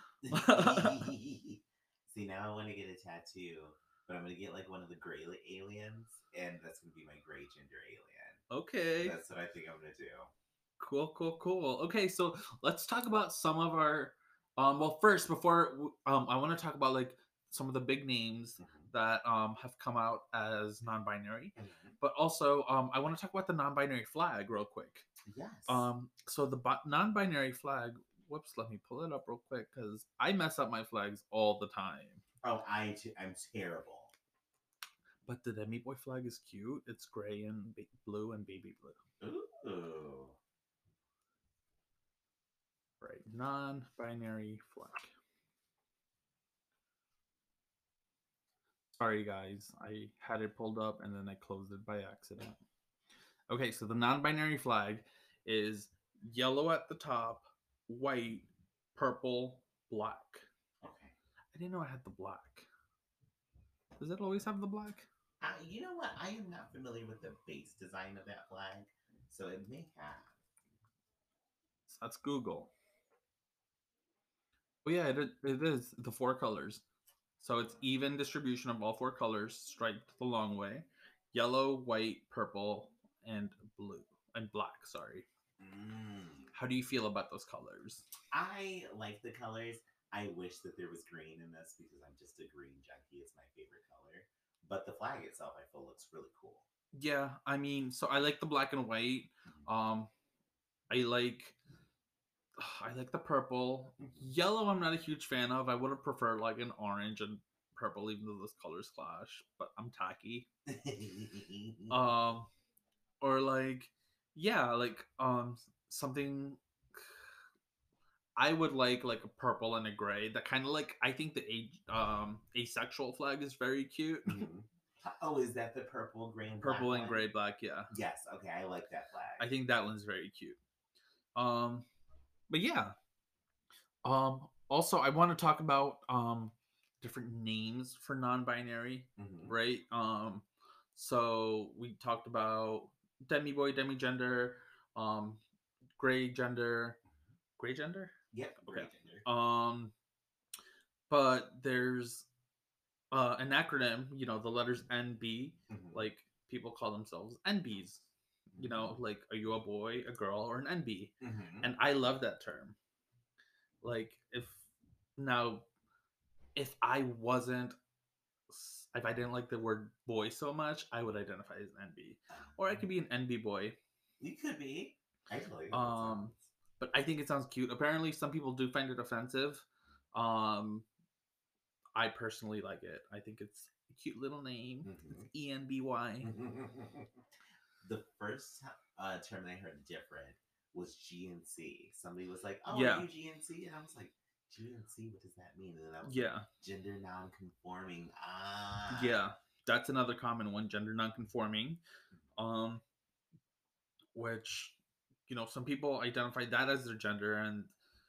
See, now I want to get a tattoo, but I'm gonna get like one of the gray aliens, and that's gonna be my gray gender alien. Okay. That's what I think I'm gonna do. Cool. Okay, so let's talk about some of our well first before I want to talk about like some of the big names Mm-hmm. that have come out as non-binary. Mm-hmm. But also I want to talk about the non-binary flag real quick. Yes. So the non-binary flag, whoops, let me pull it up real quick cuz I mess up my flags all the time. Oh, I'm terrible. But the Demi Boy flag is cute. It's gray and blue and baby blue. Ooh. Right. Non-binary flag. Sorry, guys. I had it pulled up and then I closed it by accident. Okay, so the non-binary flag is yellow at the top, white, purple, black. Okay. I didn't know I had the black. Does it always have the black? You know what? I am not familiar with the base design of that flag, so it may have. So that's Google. Oh yeah, it is the four colors. So it's even distribution of all four colors, striped the long way: yellow, white, purple, and blue and black. Sorry. Mm. How do you feel about those colors? I like the colors. I wish that there was green in this because I'm just a green junkie. It's my favorite color. But the flag itself, I feel, looks really cool. Yeah, I mean, so I like the black and white. Mhm. Um, I like I like the purple. Mhm. Yellow, I'm not a huge fan of. I would have preferred like an orange and purple, even though those colors clash. But I'm tacky. Um, or like, yeah, like something. I would like a purple and a gray. That kind of like I think the asexual flag is very cute. Mhm. Oh, is that the purple, gray, and black Purple and one? gray black, yeah. Yes. Okay, I like that I flag. think that one's very cute. Um, but yeah, also, I want to talk about different names for non-binary, Hmm. right? So we talked about demi boy, demi gender, um, gray gender, gray gender. Yep, Okay. great gender. Um, but there's an acronym. You know, the letters NB. Hmm. Like people call themselves NBs. You know, like are you a boy, a girl, or an NB? Hmm. And I love that term. Like now if I wasn't if I didn't like the word boy so much, I would identify as an NB. Or I could be an NB boy. You could be. I totally think that Um sounds. but I think it sounds cute. Apparently some people do find it offensive. Um I personally like it. I think it's a cute little name. It's Hmm. ENBY. The first term I heard different was GNC. Somebody was like, "Oh, are Yeah. you GNC?" And I was like, "GNC? What does that mean?" And then I was like, Yeah. "Gender non-conforming." Ah. Yeah. That's another common one, gender nonconforming. Um which some people identify that as their gender, and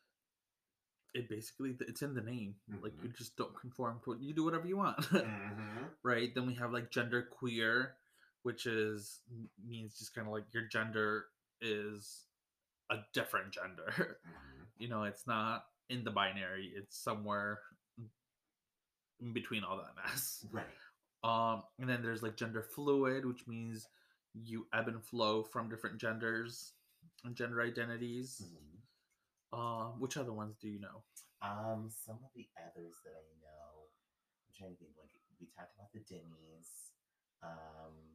it basically it's in the name. Like Mm-hmm. you just don't conform to it. You do whatever you want. Mm-hmm. Right? Then we have like gender queer, which is means just kind of like your gender is a different gender. Mm-hmm. It's not in the binary. It's somewhere in between all that mess. Right. And then there's like gender fluid, which means you ebb and flow from different genders and gender identities. Mm-hmm. Which other ones do you know? Some of the others that I know, I'm trying to think. Like we talked about the Denny's, um,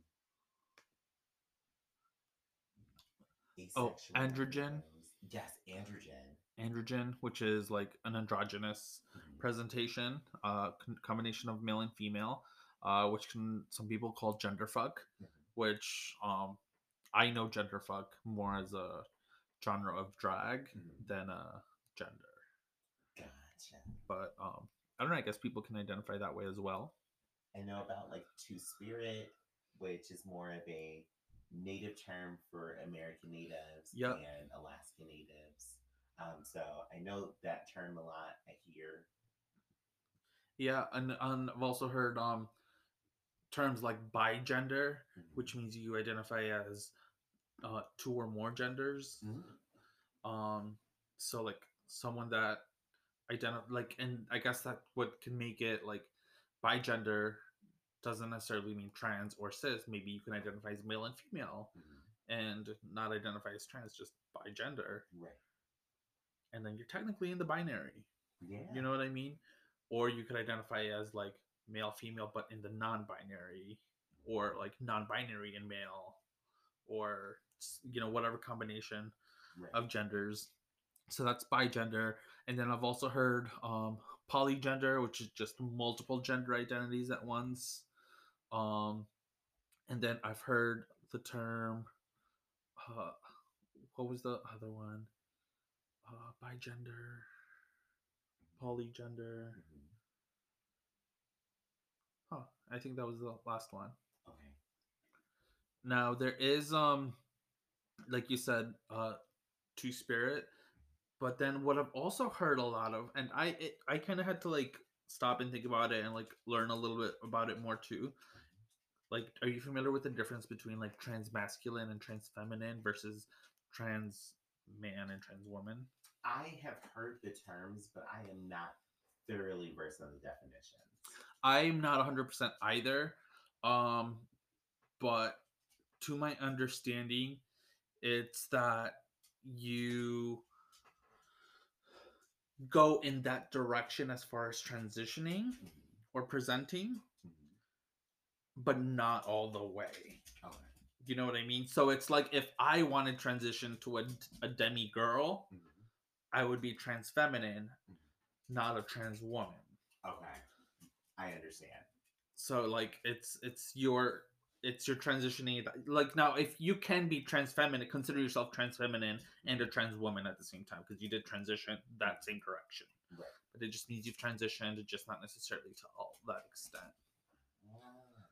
Oh, asexual androgen. items. Yes, androgen. Androgen, which is like an androgynous Mm-hmm. presentation, combination of male and female, which can some people call gender fuck, Mm-hmm. which I know gender fuck more as a genre of drag Mm-hmm. than a gender. Gotcha. But I don't know. I guess people can identify that way as well. I know about like Two Spirit, which is more of a native term for American natives Yep. and Alaska natives. So I know that term a lot. I hear. Yeah, and I've also heard terms like bigender, which Mm-hmm. means you identify as two or more genders. Mm-hmm. Um, so like someone that identify like, and I guess that what can make it like bigender doesn't necessarily mean trans or cis. Maybe you can identify as male and female, Mm-hmm. and not identify as trans, just bigender, Right. and then you're technically in the binary. You Yeah. know what I mean? Or you could identify as like male, female, but in the non-binary, or like non-binary and male, or whatever combination Right. of genders. So that's bigender. And then I've also heard polygender, which is just multiple gender identities at once. Um, and then I've heard the term. Uh, what was the other one? Bigender, polygender. Mm-hmm. Huh. I think that was the last one. Okay. Now there is like you said, Two Spirit, but then what I've also heard a lot of, and I kind of had to like stop and think about it and like learn a little bit about it more too. Like, are you familiar with the difference between like trans masculine and trans feminine versus trans man and trans woman? I have heard the terms, but I am not thoroughly versed on the definitions. I'm not 100% either. Um, but to my understanding, it's that you go in that direction as far as transitioning Mhm. or presenting, Mhm. but not all the way. Okay. You know what I mean? So it's like if I wanted transition to a demi girl, Mhm. I would be trans feminine, Mhm. not a trans woman. Okay. I understand. So like it's your transitioning. Like now, if you can be trans feminine, consider yourself trans feminine and a trans woman at the same time because you did transition that same direction. Right. But it just means you've transitioned, just not necessarily to all that extent. Ah.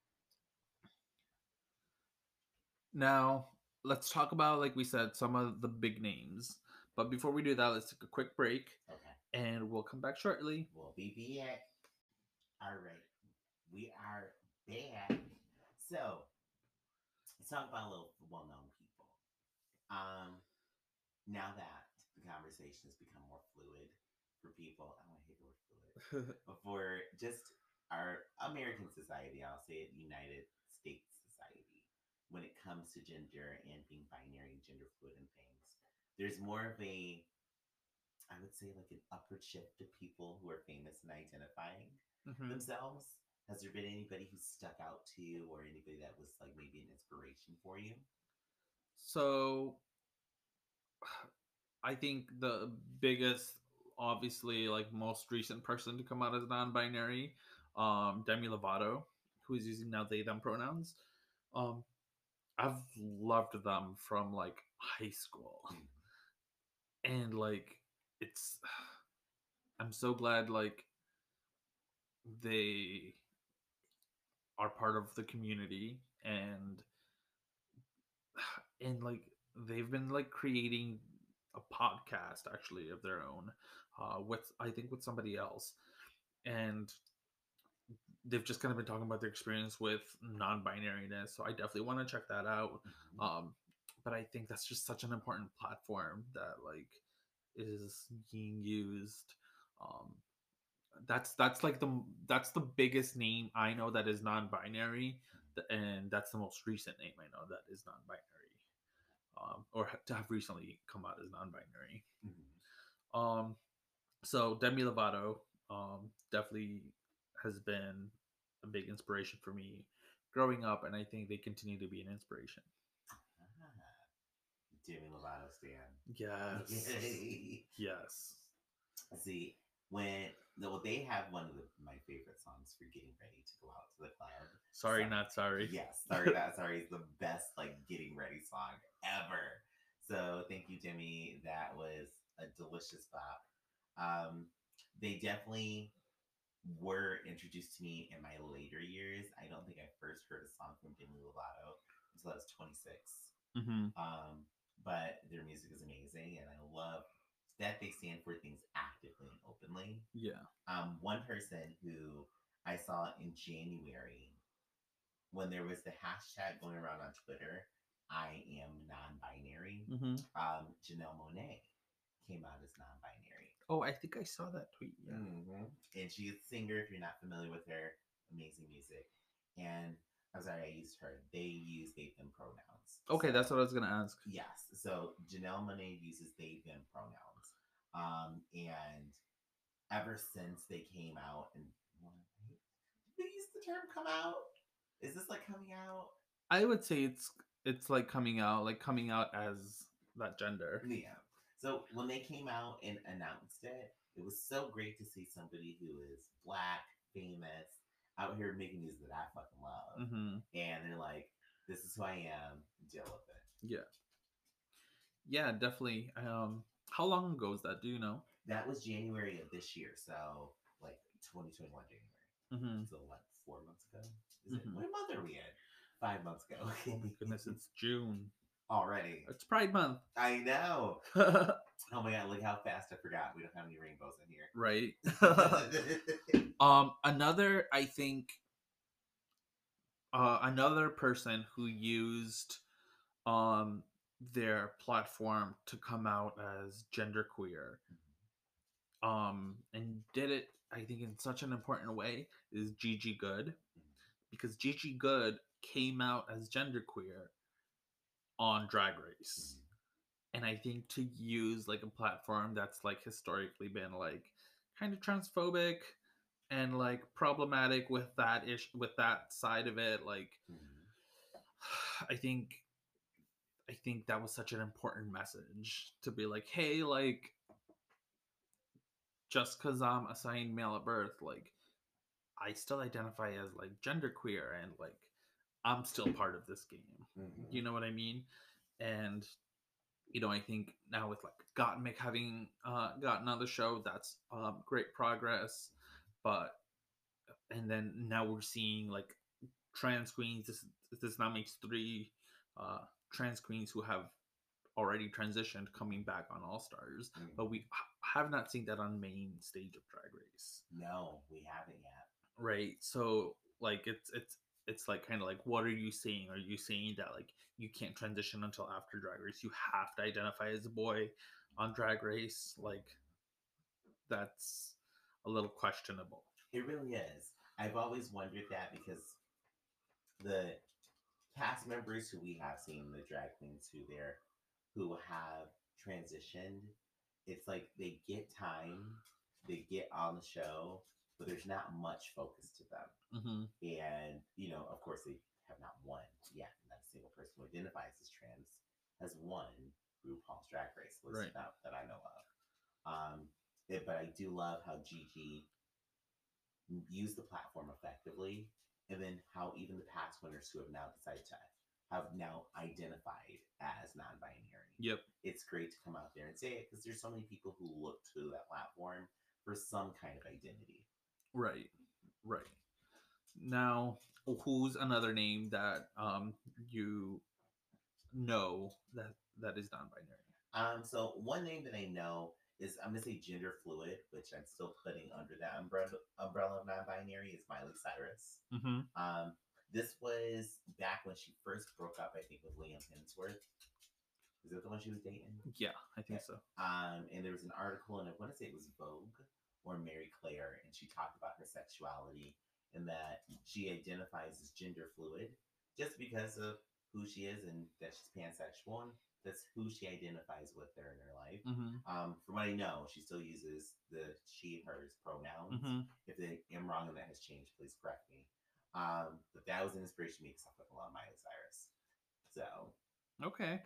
Now, let's talk about, like we said, some of the big names. But before we do that, let's take a quick break Okay. and we'll come back shortly. We'll be back. All right. We are back. So let's talk about a little well-known people. Um, now that the conversation has become more fluid for people, I don't hate the word fluid, but for just our American society, I'll say it, United States society, when it comes to gender and being binary and gender fluid and things, there's more of a, I would say, like an upward shift of people who are famous and identifying Mhm. themselves. Has there been anybody who stuck out to you or anybody that was like maybe an inspiration for you? So, I think the biggest, obviously, like most recent person to come out as non-binary, Demi Lovato, who is using now they them pronouns. Um, I've loved them from like high school, Mm. and like it's. I'm so glad like they are part of the community and like they've been like creating a podcast actually of their own with I think with somebody else, and they've just kind of been talking about their experience with non-binariness, so I definitely want to check that out. Mhm. But I think that's just such an important platform that like is being used. um that's like that's the biggest name I know that is non-binary, and that's the most recent name I know that is non-binary, or to have recently come out as non-binary. Mhm. um so Demi Lovato definitely has been a big inspiration for me growing up, and I think they continue to be an inspiration. Ah, Demi Lovato stan. Yes. Yes. See, when well, they have one of my favorite songs for getting ready to go out to the club. Sorry, not sorry. Yes, sorry, not sorry is the best like getting ready song ever. So thank you, Demi. That was a delicious bop. Um, they definitely were introduced to me in my later years. I don't think I first heard a song from Demi Lovato until I was 26. Hmm. But their music is amazing, and I love that they stand for things actively and openly. Yeah. One person who I saw in January when there was the hashtag going around on Twitter, I am non-binary. Hmm. Janelle Monae came out as non-binary. Oh, I think I saw that tweet. Yeah. Mm-hmm. And she's a singer. If you're not familiar with her, amazing music. And I'm sorry, I used her. They use they them pronouns. Okay, So, that's what I was gonna ask. yes. So Janelle Monae uses they them pronouns. And ever since they came out, and did they use the term come out? Is this like coming out? I would say it's like coming out as that gender. Yeah. So when they came out and announced it, it was so great to see somebody who is black, famous, out here making music that I fucking love. Hmm. And they're like, this is who I am, deal with it. Yeah. Yeah, definitely. How long ago was that? Do you know? That was January of this year. So like 2021 January. Hmm. So what, 4 months ago? Is it? Hmm. What month are we in? 5 months ago. Oh my goodness, it's June. Already. It's Pride Month. I know. Oh my god, look how fast I forgot. We don't have any rainbows in here. Right. Another, I think, another person who used um their platform to come out as genderqueer, and did it, I think, in such an important way, is Gigi Good, because Gigi Good came out as genderqueer on Drag Race. And I think to use like a platform that's like historically been like kind of transphobic and like problematic with that with that side of it, like I think I think that was such an important message to be like, hey, like just because I'm assigned male at birth, like I still identify as like genderqueer and like I'm still part of this game. You know what I mean? And I think now with like Gottmik having gotten on the show, that's great progress. But and then now we're seeing like trans queens. This now makes three uh, trans queens who have already transitioned coming back on All Stars, but we have not seen that on main stage of Drag Race. No, we haven't yet. Right. So like it's like kind of like, what are you saying? Are you saying that like you can't transition until after Drag Race? You have to identify as a boy on Drag Race? Like that's a little questionable. It really is. I've always wondered that because the cast members who we have seen, the drag queens who have transitioned, it's like they get time, they get on the show, but there's not much focus to them. And, of course, they have not won yet. Not a single person who identifies as trans has won RuPaul's Drag Race, at least that I know of. But I do love how Gigi used the platform effectively, and then how even the past winners who have now decided to have now identified as non-binary. Yep. It's great to come out there and say it because there's so many people who look to that platform for some kind of identity. Right. Right. Now, who's another name that you know that is non-binary? So one name that I know is, I'm gonna say gender fluid, which I'm still putting under that umbrella of non-binary, is Miley Cyrus. This was back when she first broke up, I think, with Liam Hemsworth. Is that the one she was dating? Yeah, I think so. And there was an article, and I want to say it was Vogue or Mary Claire, and she talked about her sexuality and that she identifies as gender fluid just because of who she is and that she's pansexual, and that's who she identifies with there in her life. From what I know, she still uses the she, hers pronouns. If I am wrong and that has changed, please correct me. But that was an inspiration to me because I fucking love Miley Cyrus. So okay.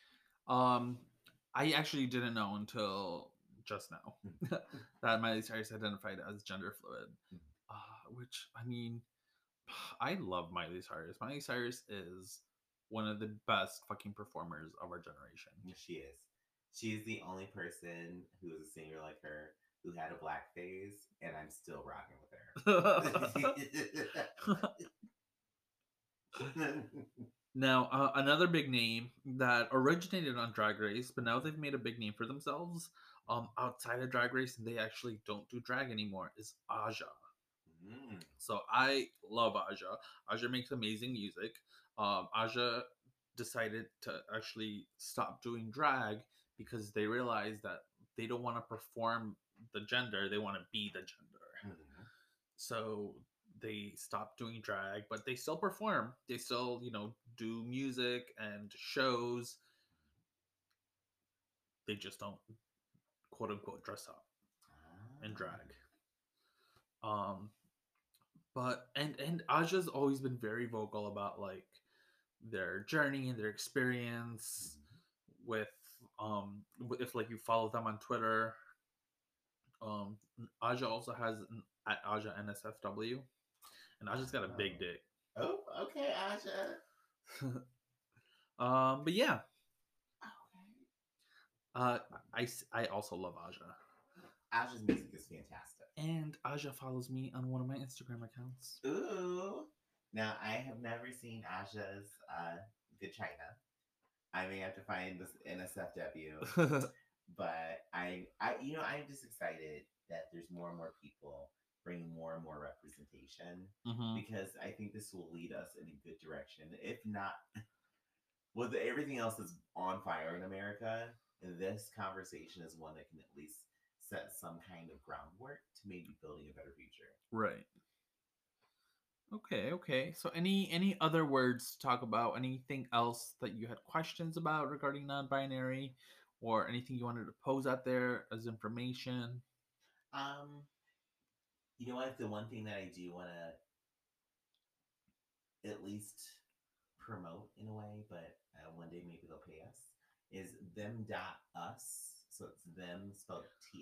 I actually didn't know until just now that Miley Cyrus identified as gender fluid. Which, I mean, I love Miley Cyrus. Miley Cyrus is one of the best fucking performers of our generation. She is. She's the only person who is a singer like her who had a black phase, and I'm still rocking with her. Now, another big name that originated on Drag Race, but now they've made a big name for themselves outside of Drag Race, and they actually don't do drag anymore, is Aja. So I love Aja. Aja makes amazing music. Aja decided to actually stop doing drag because they realized that they don't want to perform the gender, they want to be the gender. So they stopped doing drag, but they still perform. They still, do music and shows. They just don't, quote unquote, dress up and drag. But and Aja's always been very vocal about like their journey and their experience with if like you follow them on Twitter. Aja also has at Aja NSFW, and Aja's got a big dick. Oh, okay, Aja. But yeah. I also love Aja. Aja's music is fantastic. And Aja follows me on one of my Instagram accounts. Ooh. Now, I have never seen Aja's Good China. I may have to find this NSFW. But I'm just excited that there's more and more people bringing more and more representation, Mm-hmm. because I think this will lead us in a good direction. If not, with everything else that's on fire in America, this conversation is one that can at least set some kind of groundwork to maybe building a better future. Right. Okay, okay. So any other words to talk about? Anything else that you had questions about regarding non-binary, or anything you wanted to pose out there as information? Um, you know what? The one thing that I do want to at least promote in a way, but one day maybe they'll pay us, is them.us. So it's them spelled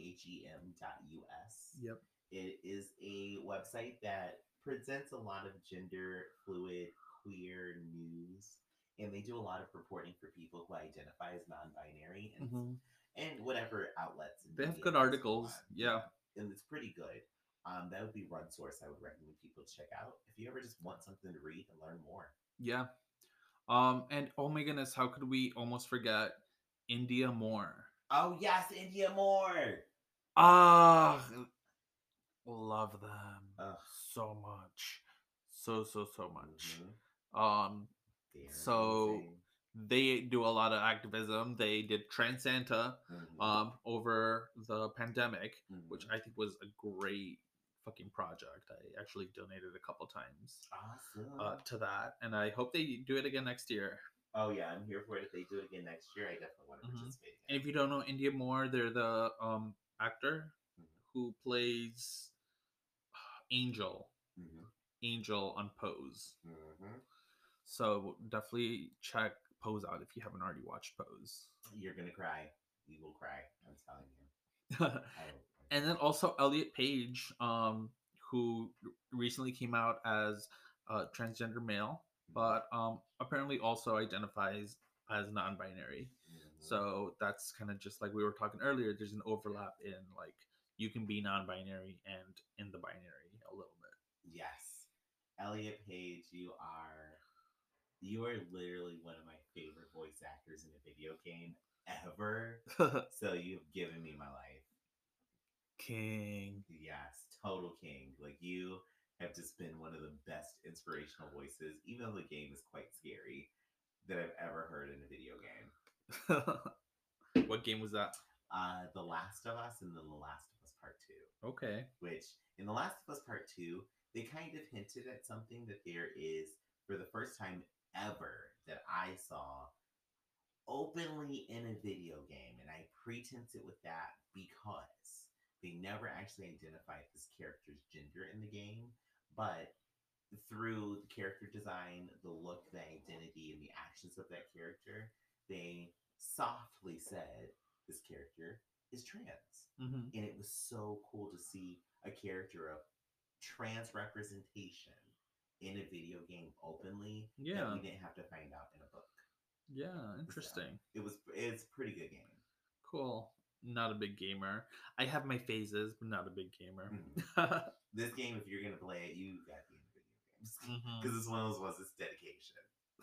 THEM.us. Yep. It is a website that presents a lot of gender fluid, queer news, and they do a lot of reporting for people who identify as non-binary Mm-hmm. and whatever outlets and They have media good outlets go articles. on. Yeah. And it's pretty good. That would be one source I would recommend people to check out if you ever just want something to read and learn more. Yeah. And oh my goodness, how could we almost forget India Moore? Oh yes, India Moore. Ah, love them Ugh. so much, so much. Mm-hmm. Um, They're so amazing. they do a lot of activism. They did Trans Santa, Mm-hmm. over the pandemic, which Mm-hmm. I think was a great fucking project. I actually donated a couple times Awesome. to that, and I hope they do it again next year. Oh yeah, I'm here for it. If they do it again next year, I definitely want to Hmm. participate And again. if you don't know India Moore, they're the actor who plays Angel, Mm-hmm. Angel on Pose. Mm-hmm. So definitely check Pose out if you haven't already watched Pose. You're gonna cry. You will cry. I'm telling you. I will. And then also Elliot Page, who recently came out as a transgender male, Mm-hmm. but apparently also identifies as non-binary. Mm-hmm. So that's kind of just like we were talking earlier. There's an overlap in like you can be non-binary and in the binary a little Yes, Elliot Page, you are literally one of my favorite voice actors in a video game ever. bit. So you've given me my life. King. Yes, total king. Like you have just been one of the best inspirational voices, even though the game is quite scary, that I've ever heard in a video game. What game was that? The Last of Us and then The Last of Us Part 2. Okay. Which, in The Last of Us Part 2, they kind of hinted at something that there is, for the first time ever, that I saw openly in a video game. And I pretense it with that because they never actually identified this character's gender in the game. But through the character design, the look, the identity, and the actions of that character, they softly said this character is trans. Mm-hmm. And it was so cool to see a character of trans representation in a video game openly that Yeah. we didn't have to find out in a book. Yeah. So Interesting. it's a pretty good game. Cool. Not a big gamer. I have my phases, but not a big gamer. Mm-hmm. This game, if you're gonna play it, you got to be in video games because Mm-hmm. it's one of those ones. It's dedication.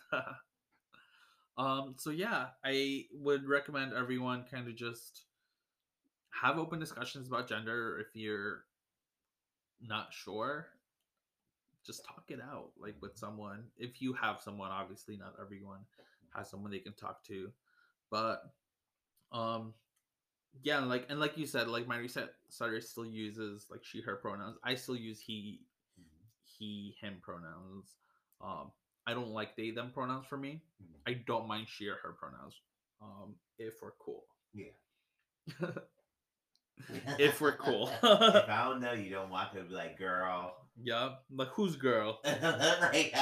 So yeah, I would recommend everyone kind of just have open discussions about gender. If you're not sure, just talk it out like with someone. If you have someone, obviously not everyone has someone they can talk to, but um yeah, like you said, like my reset starter still uses like she her pronouns. I still use Mm-hmm. he him pronouns. um I don't like they them pronouns for me. Mm-hmm. I don't mind she or her pronouns, if we're cool. Yeah. If we're cool. If I don't know, you don't want to be like, girl. Yeah, like who's girl? Like,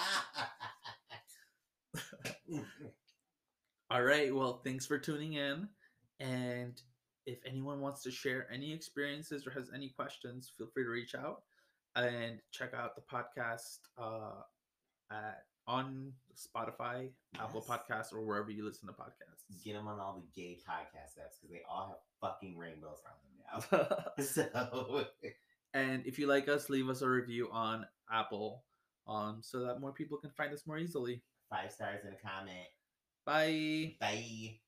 All right, well, thanks for tuning in. And if anyone wants to share any experiences or has any questions, feel free to reach out and check out the podcast on Spotify, Apple yes. Podcasts, or wherever you listen to podcasts. Get them on all the gay podcast apps because they all have fucking rainbows on them now. So, And if you like us, leave us a review on Apple, so that more people can find us more easily. 5 stars in a comment. Bye. Bye.